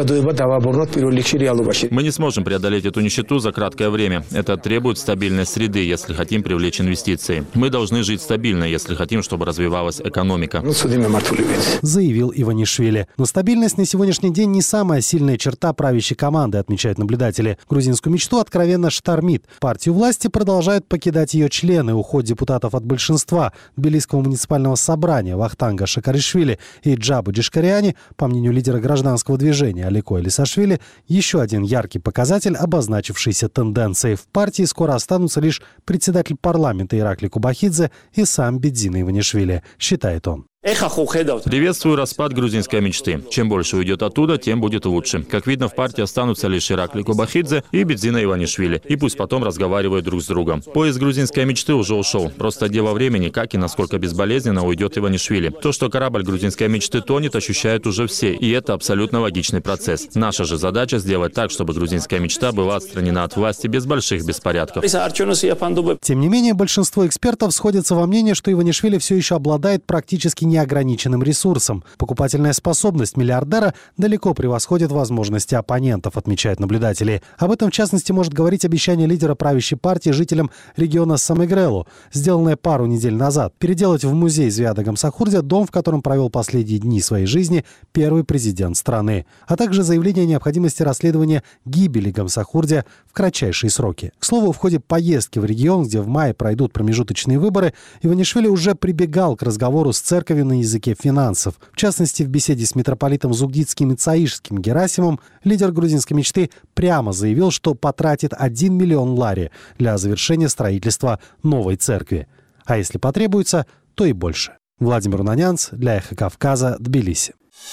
Мы не сможем преодолеть эту нищету за краткое время. Это требует стабильной среды, если хотим привлечь инвестиции. Мы должны жить стабильно, если хотим, чтобы развивалась экономика. Заявил Иванишвили. Но стабильность на сегодняшний день не самая сильная черта правящей команды, отмечают наблюдатели. Грузинскую мечту откровенно штормит. Партию власти продолжают покидать ее члены. Уход депутатов от большинства Тбилисского муниципального собрания Вахтанга Шакаришвили и Джабу Джишкариани, по мнению лидера гражданского движения Алико Элисашвили, еще один яркий показатель обозначившейся тенденции. В партии скоро останутся лишь председатель парламента Иракли Кубахидзе и сам Бедзина Иванишвили, считает он. Приветствую распад грузинской мечты. Чем больше уйдет оттуда, тем будет лучше. Как видно, в партии останутся лишь Иракли Кубахидзе и Бедзина Иванишвили. И пусть потом разговаривают друг с другом. Поезд грузинской мечты уже ушел. Просто дело времени, как и насколько безболезненно уйдет Иванишвили. То, что корабль грузинской мечты тонет, ощущают уже все. И это абсолютно логичный процесс. Наша же задача сделать так, чтобы грузинская мечта была отстранена от власти без больших беспорядков. Тем не менее, большинство экспертов сходятся во мнении, что Иванишвили все еще обладает практически неограниченным ресурсом. Покупательная способность миллиардера далеко превосходит возможности оппонентов, отмечают наблюдатели. Об этом, в частности, может говорить обещание лидера правящей партии жителям региона Самегрелу, сделанное пару недель назад, переделать в музей Звиада Гамсахурдия дом, в котором провел последние дни своей жизни первый президент страны, а также заявление о необходимости расследования гибели Гамсахурдия в кратчайшие сроки. К слову, в ходе поездки в регион, где в мае пройдут промежуточные выборы, Иванишвили уже прибегал к разговору с церковью на языке финансов. В частности, в беседе с митрополитом Зугдитским и Цаишским Герасимом лидер грузинской мечты прямо заявил, что потратит 1 миллион лари для завершения строительства новой церкви. А если потребуется, то и больше. Владимир Унанянц для Эхо Кавказа, Тбилиси.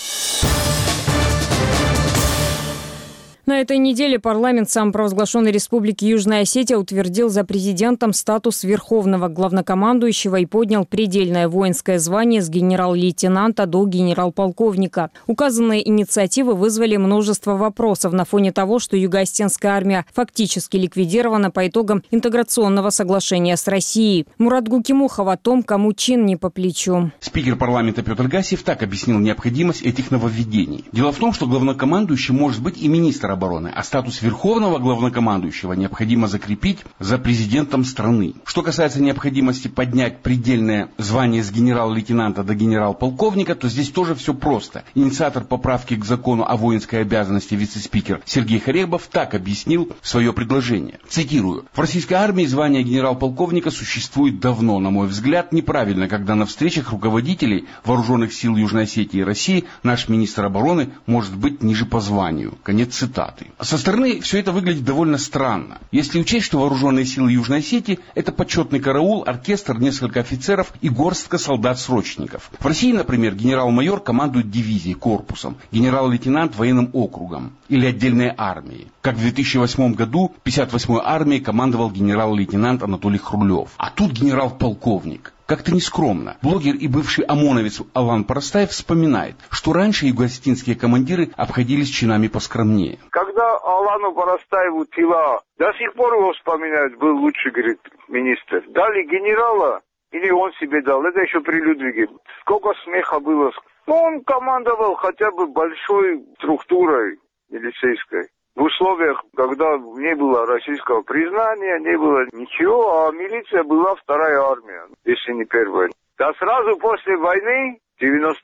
На этой неделе парламент самопровозглашенной Республики Южная Осетия утвердил за президентом статус верховного главнокомандующего и поднял предельное воинское звание с генерал-лейтенанта до генерал-полковника. Указанные инициативы вызвали множество вопросов на фоне того, что Юго-Осетинская армия фактически ликвидирована по итогам интеграционного соглашения с Россией. Мурат Гукимухов о том, кому чин не по плечу. Спикер парламента Петр Гасиев так объяснил необходимость этих нововведений. Дело в том, что главнокомандующим может быть и министр обороны, а статус верховного главнокомандующего необходимо закрепить за президентом страны. Что касается необходимости поднять предельное звание с генерал-лейтенанта до генерал-полковника, то здесь тоже все просто. Инициатор поправки к закону о воинской обязанности вице-спикер Сергей Харебов так объяснил свое предложение. Цитирую. «В российской армии звание генерал-полковника существует давно. На мой взгляд, неправильно, когда на встречах руководителей вооруженных сил Южной Осетии и России наш министр обороны может быть ниже по званию». Конец цитаты. Со стороны все это выглядит довольно странно. Если учесть, что вооруженные силы Южной Осетии – это почетный караул, оркестр, несколько офицеров и горстка солдат-срочников. В России, например, генерал-майор командует дивизией, корпусом, генерал-лейтенант военным округом или отдельной армией. Как в 2008 году 58-й армией командовал генерал-лейтенант Анатолий Хрулев. А тут генерал-полковник. Как-то нескромно. Блогер и бывший ОМОНовец Алан Парастаев вспоминает, что раньше юго-осетинские командиры обходились чинами поскромнее. Когда Алану Парастаеву тела, до сих пор его вспоминают, был лучший, говорит, министр. Дали генерала, или он себе дал, это еще при Людвиге. Сколько смеха было. Ну, он командовал хотя бы большой структурой милицейской. В условиях, когда не было российского признания, не было ничего, а милиция была вторая армия, если не первая. Да сразу после войны, в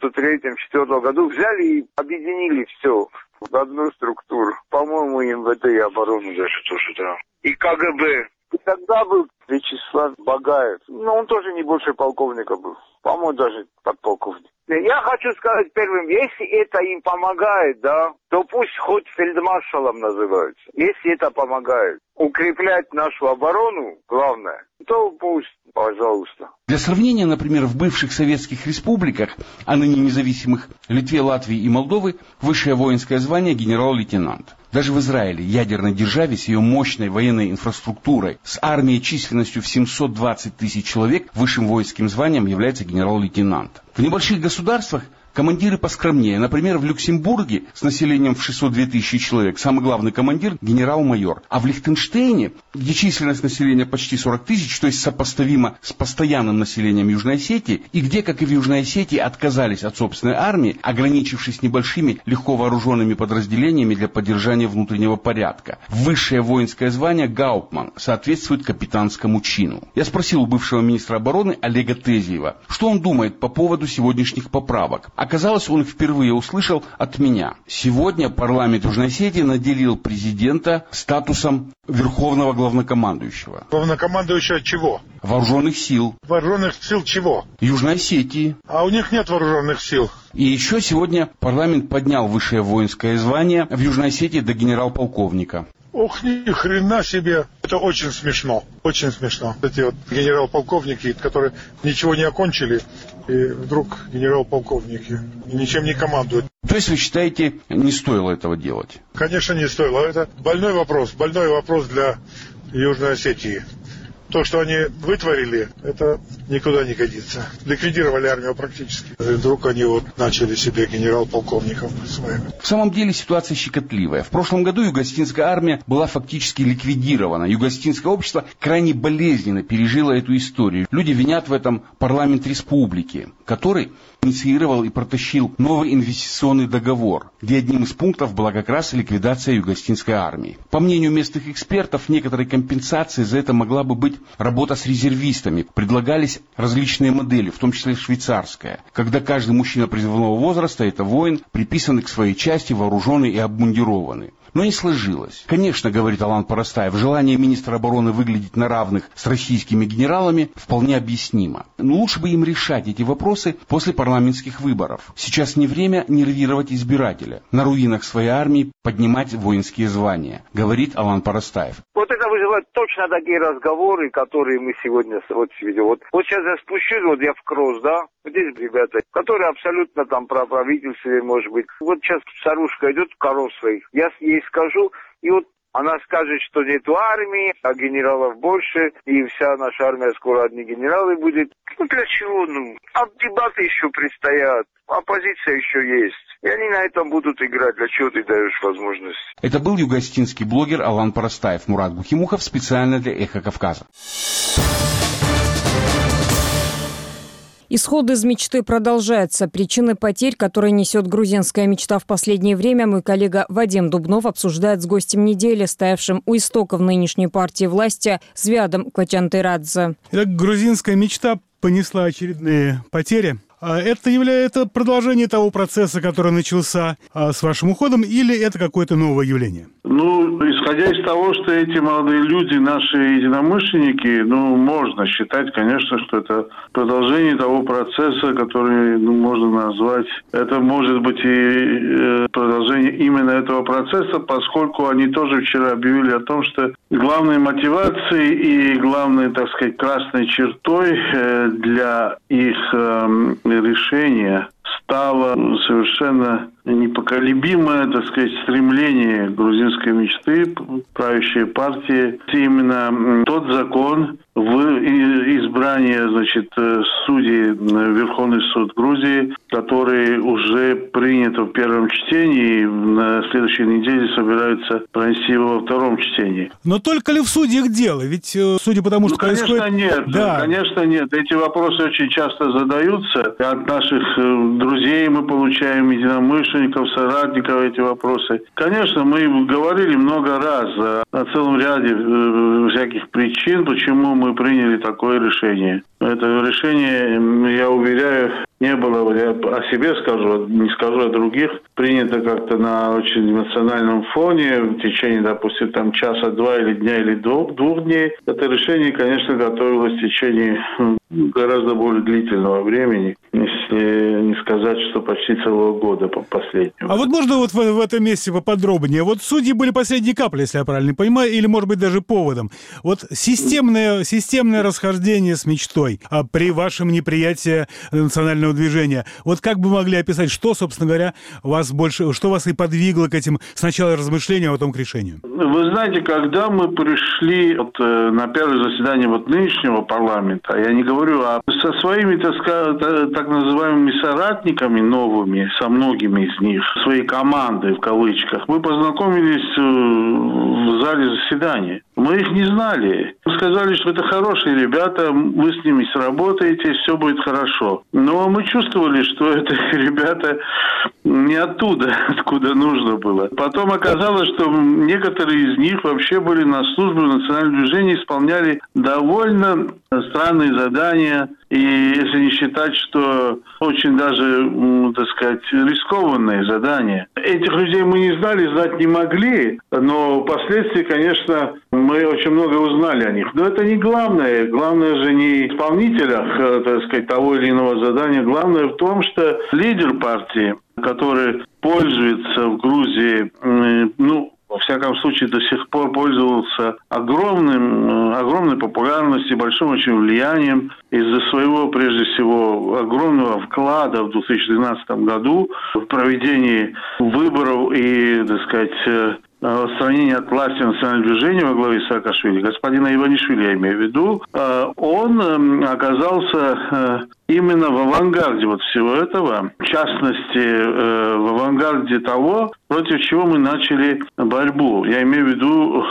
93-94 году, взяли и объединили все в одну структуру. По-моему, МВД и оборону даже тоже, да. И КГБ. И тогда был Вячеслав Багаев. Но он тоже не больше полковника был. По-моему, даже подполковник. Я хочу сказать первым, если это им помогает, да, то пусть хоть фельдмаршалом называются. Если это помогает укреплять нашу оборону, главное, то пусть, пожалуйста. Для сравнения, например, в бывших советских республиках, а ныне независимых Литве, Латвии и Молдовы, высшее воинское звание генерал-лейтенант. Даже в Израиле, ядерной державе с ее мощной военной инфраструктурой, с армией численностью в 720 тысяч человек, высшим воинским званием является генерал-лейтенант. В небольших государствах командиры поскромнее. Например, в Люксембурге с населением в 602 тысячи человек самый главный командир – генерал-майор. А в Лихтенштейне, где численность населения почти 40 тысяч, то есть сопоставимо с постоянным населением Южной Осетии, и где, как и в Южной Осетии, отказались от собственной армии, ограничившись небольшими легко вооруженными подразделениями для поддержания внутреннего порядка. Высшее воинское звание «Гауптман» соответствует капитанскому чину. Я спросил у бывшего министра обороны Олега Тезиева, что он думает по поводу сегодняшних поправок. Оказалось, он их впервые услышал от меня. Сегодня парламент Южной Осетии наделил президента статусом верховного главнокомандующего. Главнокомандующего чего? Вооруженных сил. Вооруженных сил чего? Южной Осетии. А у них нет вооруженных сил. И еще сегодня парламент поднял высшее воинское звание в Южной Осетии до генерал-полковника. Ох, ни хрена себе. Это очень смешно. Очень смешно. Эти вот генерал-полковники, которые ничего не окончили, и вдруг генерал-полковники ничем не командуют. То есть вы считаете, не стоило этого делать? Конечно, не стоило. Это больной вопрос для Южной Осетии. То, что они вытворили, это никуда не годится. Ликвидировали армию практически. И вдруг они вот начали себе генерал-полковников присваивать. В самом деле ситуация щекотливая. В прошлом году юго-осетинская армия была фактически ликвидирована. Юго-осетинское общество крайне болезненно пережило эту историю. Люди винят в этом парламент республики, который инициировал и протащил новый инвестиционный договор, где одним из пунктов была как раз ликвидация юго-осетинской армии. По мнению местных экспертов, некоторой компенсацией за это могла бы быть работа с резервистами. Предлагались различные модели, в том числе швейцарская, когда каждый мужчина призывного возраста – это воин, приписанный к своей части, вооруженный и обмундированный. Но не сложилось. Конечно, говорит Алан Парастаев, желание министра обороны выглядеть на равных с российскими генералами вполне объяснимо. Но лучше бы им решать эти вопросы после парламентских выборов. Сейчас не время нервировать избирателя, на руинах своей армии поднимать воинские звания, говорит Алан Парастаев. Вот это вызывает точно такие разговоры, которые мы сегодня видим. Вот сейчас я спущусь, я в кросс, да? Вот здесь ребята, которые абсолютно там про правительство, может быть. Вот сейчас старушка идет, коров своих, я ей скажу, и вот она скажет, что нету армии, а генералов больше, и вся наша армия скоро одни генералы будет. Ну для чего? А дебаты еще предстоят, оппозиция еще есть. И они на этом будут играть. Для чего ты даешь возможность? Это был юго-осетинский блогер Алан Парастаев. Мурат Бухимухов специально для «Эхо Кавказа». Исход из мечты продолжается. Причины потерь, которые несет грузинская мечта в последнее время, мой коллега Вадим Дубнов обсуждает с гостем недели, стоявшим у истоков нынешней партии власти, Звиадом Клачантайрадзе. Итак, грузинская мечта понесла очередные потери. Это является продолжение того процесса, который начался с вашим уходом, или это какое-то новое явление? Исходя из того, что эти молодые люди, наши единомышленники, можно считать, конечно, что это продолжение того процесса, который можно назвать. Это может быть и продолжение именно этого процесса, поскольку они тоже вчера объявили о том, что главной мотивацией и главной, так сказать, красной чертой для их решения стало совершенно непоколебимое, так сказать, стремление грузинской мечты, правящей партии. Именно тот закон избрания, судей в Верховный суд Грузии, который уже принят в первом чтении, и на следующей неделе собираются пронести его во втором чтении. Но только ли в судьях дело? Ведь, судя по тому, что происходит... Конечно, нет. Да. Конечно, нет. Эти вопросы очень часто задаются. От наших друзей мы получаем, единомышленников, соратников эти вопросы. Конечно, мы говорили много раз о целом ряде всяких причин, почему мы приняли такое решение. Это решение, я уверяю, не было, я о себе скажу, не скажу о других, принято как-то на очень эмоциональном фоне в течение, допустим, часа-два или дня, или двух дней. Это решение, конечно, готовилось в течение гораздо более длительного времени, если не сказать, что почти целого года последнего. А вот можно в этом месте поподробнее? Вот судьи были последней каплей, если я правильно понимаю, или, может быть, даже поводом. Вот системное расхождение с мечтой при вашем неприятии национального движения. Вот как бы могли описать, что, собственно говоря, что вас и подвигло к этим сначала размышлениям, а потом к решению? Вы знаете, когда мы пришли на первое заседание нынешнего парламента, я не говорю со своими, так называемыми соратниками новыми, со многими из них, своей командой в кавычках, мы познакомились в зале заседания. Мы их не знали. Мы сказали, что это хорошие ребята, вы с ними сработаете, все будет хорошо. Но мы чувствовали, что это ребята не оттуда, откуда нужно было. Потом оказалось, что некоторые из них вообще были на службе в национальном движении, исполняли довольно странные задания. И если не считать, что очень даже, рискованные задания. Этих людей мы не знали, знать не могли, но впоследствии, конечно, мы очень много узнали о них. Но это не главное. Главное же не в исполнителях, того или иного задания. Главное в том, что лидер партии, который пользуется в Грузии, во всяком случае, до сих пор пользовался огромной популярностью, большим очень влиянием из-за своего, прежде всего, огромного вклада в 2012 году в проведении выборов и, отстранение от власти национального движения во главе Саакашвили, господина Иванишвили, я имею в виду, он оказался именно в авангарде всего этого, в частности, в авангарде того, против чего мы начали борьбу. Я имею в виду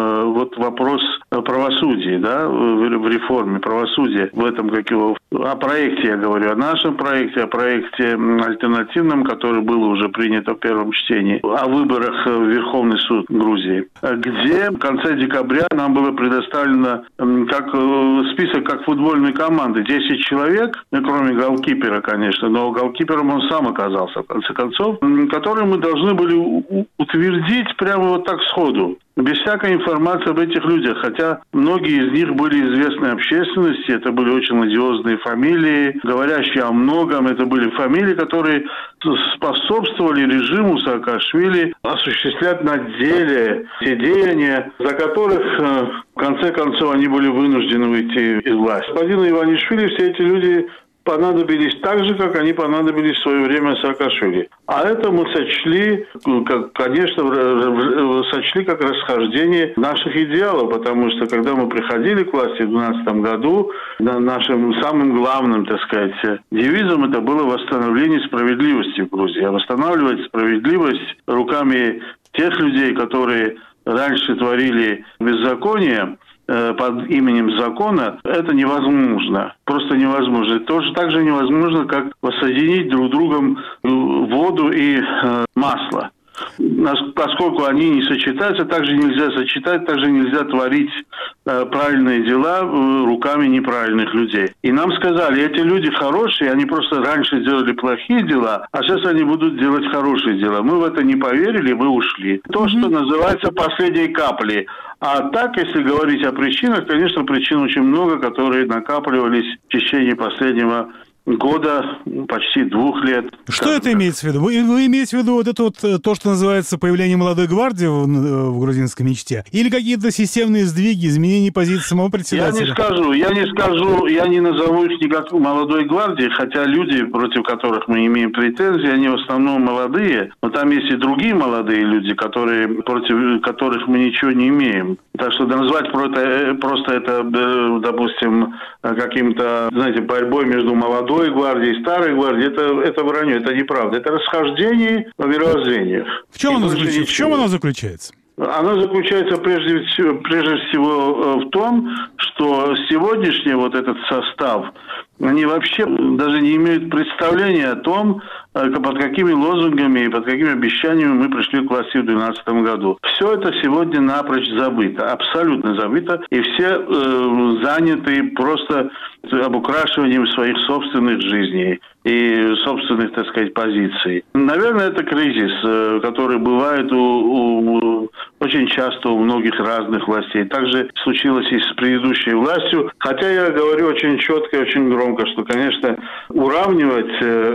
вопрос правосудия, в реформе правосудия, в этом, о проекте я говорю, о нашем проекте, о проекте альтернативном, который был уже принят в первом чтении, о выборах в Верховный суд Грузии, где в конце декабря нам было предоставлено список как футбольной команды, 10 человек, кроме голкипера, конечно, но голкипером он сам оказался, в конце концов, которые мы должны были утвердить прямо так сходу, без всякой информации об этих людях, хотя многие из них были известны общественности, это были очень одиозные фамилии, говорящие о многом, это были фамилии, которые способствовали режиму Саакашвили осуществлять на деле те деяния, за которых, в конце концов, они были вынуждены выйти из власти. Господину Иванишвили все эти люди понадобились так же, как они понадобились в свое время Саакашвили. А это мы сочли как расхождение наших идеалов, потому что когда мы приходили к власти в 2012 году, нашим самым главным, девизом это было восстановление справедливости в Грузии. А восстанавливать справедливость руками тех людей, которые раньше творили беззаконие, под именем закона, это невозможно. Просто невозможно. Тоже так же невозможно, как воссоединить друг с другом воду и масло. Поскольку они не сочетаются, также нельзя сочетать, также нельзя творить правильные дела руками неправильных людей. И нам сказали, эти люди хорошие, они просто раньше делали плохие дела, а сейчас они будут делать хорошие дела. Мы в это не поверили, мы ушли. То, что называется последней каплей. А так, если говорить о причинах, конечно, причин очень много, которые накапливались в течение последнего года, почти 2 лет. Что это имеется в виду? Вы имеете в виду вот это вот то, что называется появление молодой гвардии в грузинской мечте? Или какие-то системные сдвиги, изменения позиции самого председателя? Я не назову их никак молодой гвардией, хотя люди, против которых мы имеем претензии, они в основном молодые, но там есть и другие молодые люди, против которых мы ничего не имеем. Так что назвать просто это, допустим, каким-то, знаете, борьбой между молодой гвардией и старой гвардией, это вранье, это неправда. Это расхождение в мировоззрениях. В чем оно заключается? Оно заключается прежде всего в том, что сегодняшний вот этот состав, они вообще даже не имеют представления о том, под какими лозунгами и под какими обещаниями мы пришли к власти в 2012 году. Все это сегодня напрочь забыто, абсолютно забыто, и все заняты просто обукрашиванием своих собственных жизней и собственных, так сказать, позиций. Наверное, это кризис, который бывает очень часто у многих разных властей. Также случилось и с предыдущей властью. Хотя я говорю очень четко и очень громко, что, конечно, уравнивать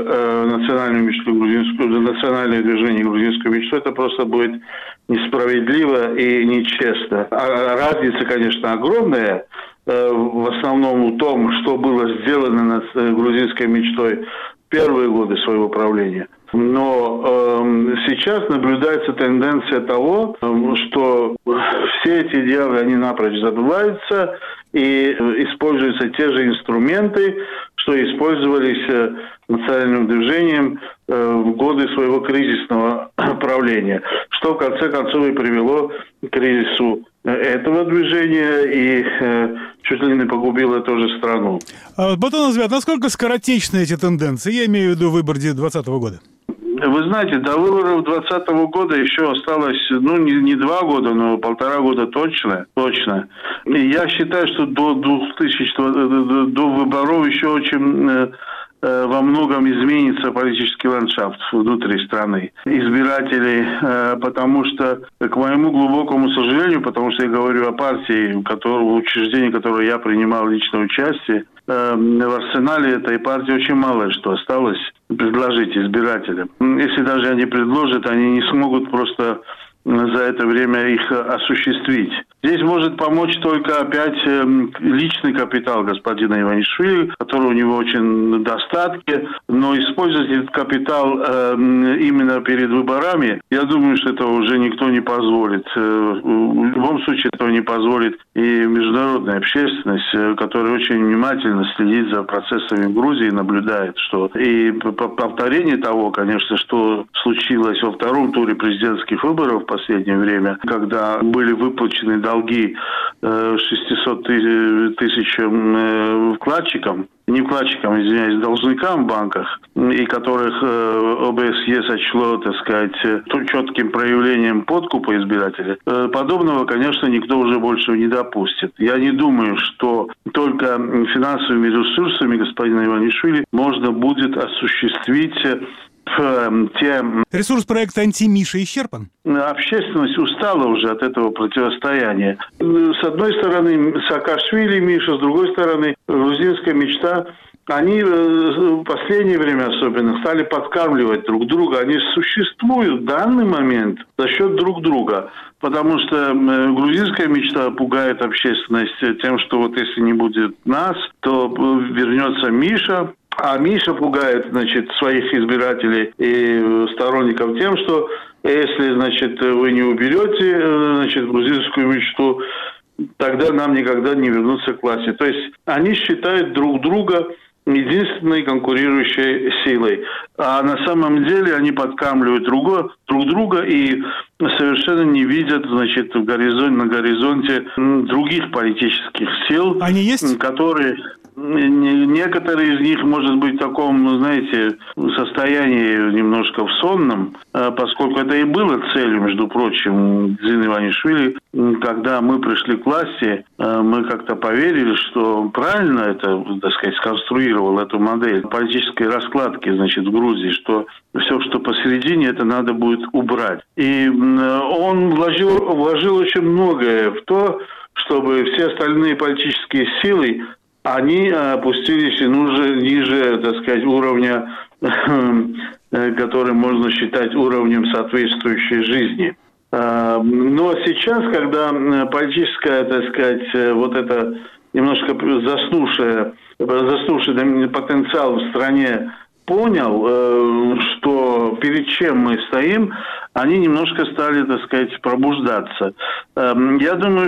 национальное движение грузинскую мечту, это просто будет несправедливо и нечестно. А разница, конечно, огромная. В основном в том, что было сделано над грузинской мечтой в первые годы своего правления. Но сейчас наблюдается тенденция того, что все эти дела, они напрочь забываются, и используются те же инструменты, что использовались национальным движением в годы своего кризисного правления, что в конце концов и привело к кризису этого движения и чуть ли не погубило тоже страну. Батон Азбят, насколько скоротечны эти тенденции? Я имею в виду выбор 2020 года. Вы знаете, до выборов 2020 года еще осталось, не 2 года, но 1,5 года точно. И я считаю, что до выборов еще очень во многом изменится политический ландшафт внутри страны. Избирателей, потому что, к моему глубокому сожалению, потому что я говорю о партии, в учреждении, в которой я принимал личное участие, в арсенале этой партии очень мало что осталось предложить избирателям. Если даже они предложат, они не смогут просто за это время их осуществить. Здесь может помочь только опять личный капитал господина Иванишвили, который у него очень достатки, но использовать этот капитал именно перед выборами, я думаю, что этого уже никто не позволит. В любом случае этого не позволит и международная общественность, которая очень внимательно следит за процессами в Грузии, наблюдает, что и повторение того, конечно, что случилось во втором туре президентских выборов в последнее время, когда были выплачены долги 600 тысячам вкладчикам, не вкладчикам, извиняюсь, должникам в банках, и которых ОБСЕ сочло, так сказать, четким проявлением подкупа избирателей, подобного, конечно, никто уже больше не допустит. Я не думаю, что только финансовыми ресурсами господина Иванишвили можно будет осуществить Ресурс проекта «Анти-Миша» исчерпан? Общественность устала уже от этого противостояния. С одной стороны Саакашвили, Миша, с другой стороны грузинская мечта. Они в последнее время особенно стали подкармливать друг друга. Они существуют в данный момент за счет друг друга. Потому что грузинская мечта пугает общественность тем, что вот если не будет нас, то вернется Миша. А Миша пугает, своих избирателей и сторонников тем, что если, вы не уберете, грузинскую мечту, тогда нам никогда не вернуться к власти. То есть они считают друг друга единственной конкурирующей силой. А на самом деле они подкармливают друг друга и совершенно не видят, значит, на горизонте других политических сил, они есть? Которые... Некоторые из них, может быть, в таком, знаете, состоянии немножко в сонном, поскольку это и было целью, между прочим, Бедзины Иванишвили. Когда мы пришли к власти, мы как-то поверили, что правильно это, так сказать, сконструировал эту модель политической раскладки, значит, в Грузии, что все, что посередине, это надо будет убрать. И он вложил очень многое в то, чтобы все остальные политические силы они опустились ниже, так сказать, уровня, который можно считать уровнем соответствующей жизни. Но сейчас, когда политическая, так сказать, вот это немножко заснувший потенциал в стране понял, что перед чем мы стоим, они немножко стали, так сказать, пробуждаться. Я думаю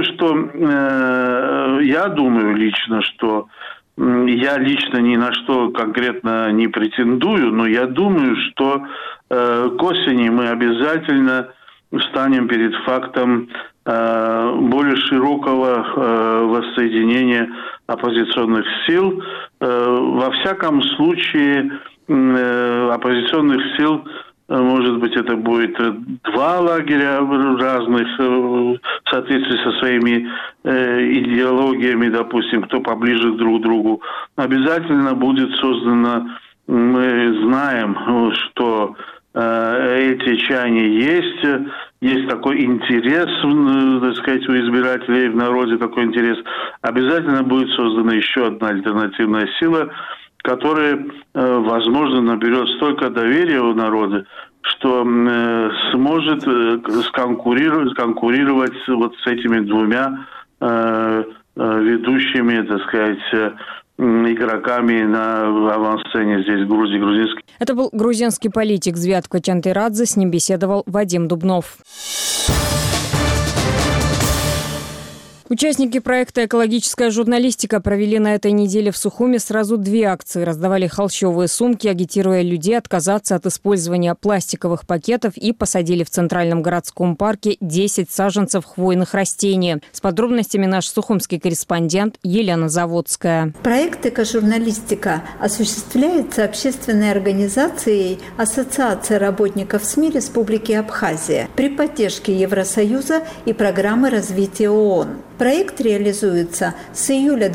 лично, что я лично ни на что конкретно не претендую, но я думаю, что к осени мы обязательно встанем перед фактом более широкого воссоединения оппозиционных сил. Во всяком случае, оппозиционных сил, может быть, это будет два лагеря разных в соответствии со своими идеологиями, допустим, кто поближе друг к другу. Обязательно будет создано, мы знаем, что эти чаяния есть такой интерес, так сказать, у избирателей в народе, такой интерес. Обязательно будет создана еще одна альтернативная сила, которая, возможно, наберет столько доверия у народа, что сможет конкурировать вот с этими двумя ведущими, так сказать, игроками на авансцене здесь, в Грузии, грузинской. Это был грузинский политик Звятко Чантайрадзе, с ним беседовал Вадим Дубнов. Участники проекта «Экологическая журналистика» провели на этой неделе в Сухуми сразу 2 акции. Раздавали холщовые сумки, агитируя людей отказаться от использования пластиковых пакетов, и посадили в Центральном городском парке 10 саженцев хвойных растений. С подробностями наш сухумский корреспондент Елена Заводская. Проект «Экожурналистика» осуществляется общественной организацией Ассоциация работников СМИ Республики Абхазия при поддержке Евросоюза и программы развития ООН. Проект реализуется с июля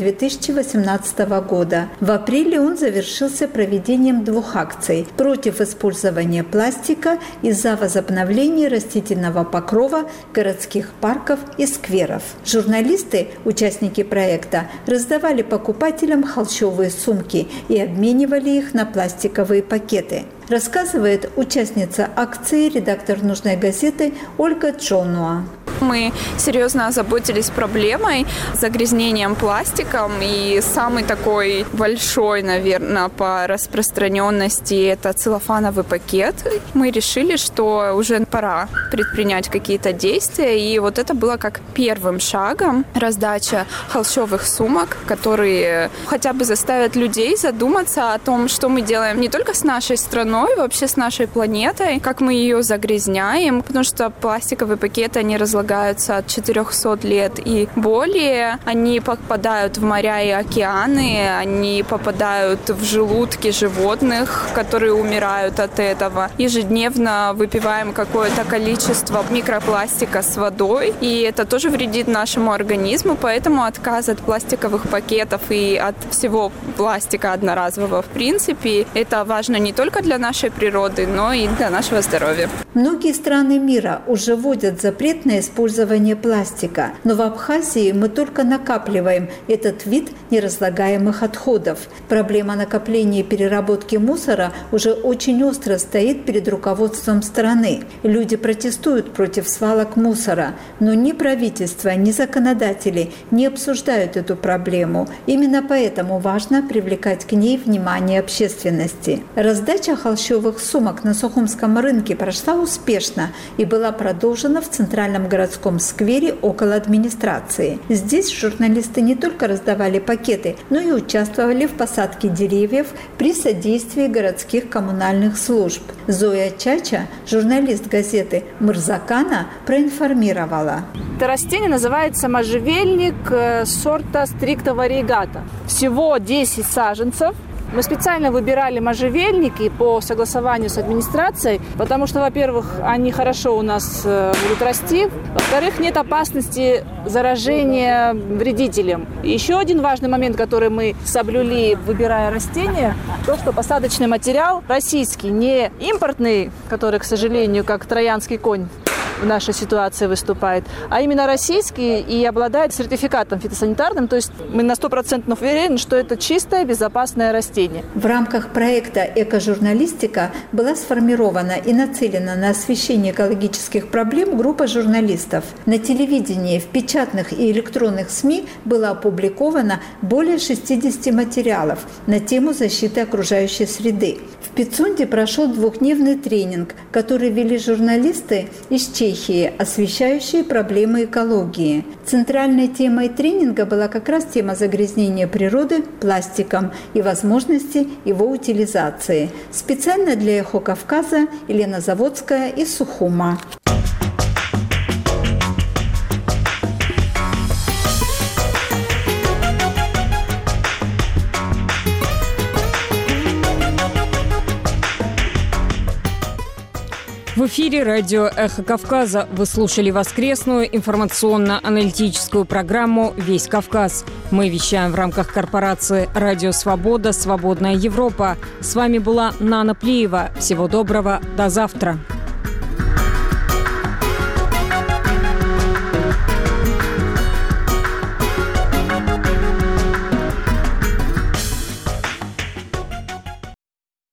2018 года. В апреле он завершился проведением 2 акций против использования пластика и за возобновление растительного покрова городских парков и скверов. Журналисты, участники проекта, раздавали покупателям холщовые сумки и обменивали их на пластиковые пакеты. Рассказывает участница акции, редактор «Нужной газеты» Ольга Джонуа. Мы серьезно озаботились проблемой загрязнением пластиком, и самый такой большой, наверное, по распространенности – это целлофановый пакет. Мы решили, что уже пора предпринять какие-то действия, и вот это было как первым шагом раздача холщовых сумок, которые хотя бы заставят людей задуматься о том, что мы делаем не только с нашей страной, вообще с нашей планетой, как мы ее загрязняем, потому что пластиковые пакеты, они разлагаются от 400 лет и более. Они попадают в моря и океаны, они попадают в желудки животных, которые умирают от этого. Ежедневно выпиваем какое-то количество микропластика с водой, и это тоже вредит нашему организму, поэтому отказ от пластиковых пакетов и от всего пластика одноразового в принципе, это важно не только для нашей природы, но и для нашего здоровья. Многие страны мира уже вводят запрет на использование пластика, но в Абхазии мы только накапливаем этот вид неразлагаемых отходов. Проблема накопления и переработки мусора уже очень остро стоит перед руководством страны. Люди протестуют против свалок мусора, но ни правительство, ни законодатели не обсуждают эту проблему. Именно поэтому важно привлекать к ней внимание общественности. Раздача холщовых сумок на Сухумском рынке прошла успешно и была продолжена в Центральном городском городском сквере около администрации. Здесь журналисты не только раздавали пакеты, но и участвовали в посадке деревьев при содействии городских коммунальных служб. Зоя Чача, журналист газеты «Мырзакана», проинформировала. Это растение называется можжевельник сорта Stricta variegata. Всего 10 саженцев. Мы специально выбирали можжевельники по согласованию с администрацией, потому что, во-первых, они хорошо у нас будут расти, во-вторых, нет опасности заражения вредителем. И еще один важный момент, который мы соблюли, выбирая растения, то, что посадочный материал российский, не импортный, который, к сожалению, как троянский конь в нашей ситуации выступает, а именно российский и обладает сертификатом фитосанитарным, то есть мы на 100% уверены, что это чистое, безопасное растение. В рамках проекта «Экожурналистика» была сформирована и нацелена на освещение экологических проблем группа журналистов. На телевидении, в печатных и электронных СМИ было опубликовано более 60 материалов на тему защиты окружающей среды. В Пицунде прошел двухдневный тренинг, который вели журналисты из Чехии, освещающие проблемы экологии. Центральной темой тренинга была как раз тема загрязнения природы пластиком и возможности его утилизации. Специально для «Эхо Кавказа» Елена Заводская из Сухума. В эфире радио «Эхо Кавказа». Вы слушали воскресную информационно-аналитическую программу «Весь Кавказ». Мы вещаем в рамках корпорации «Радио Свобода. Свободная Европа». С вами была Нана Плиева. Всего доброго. До завтра.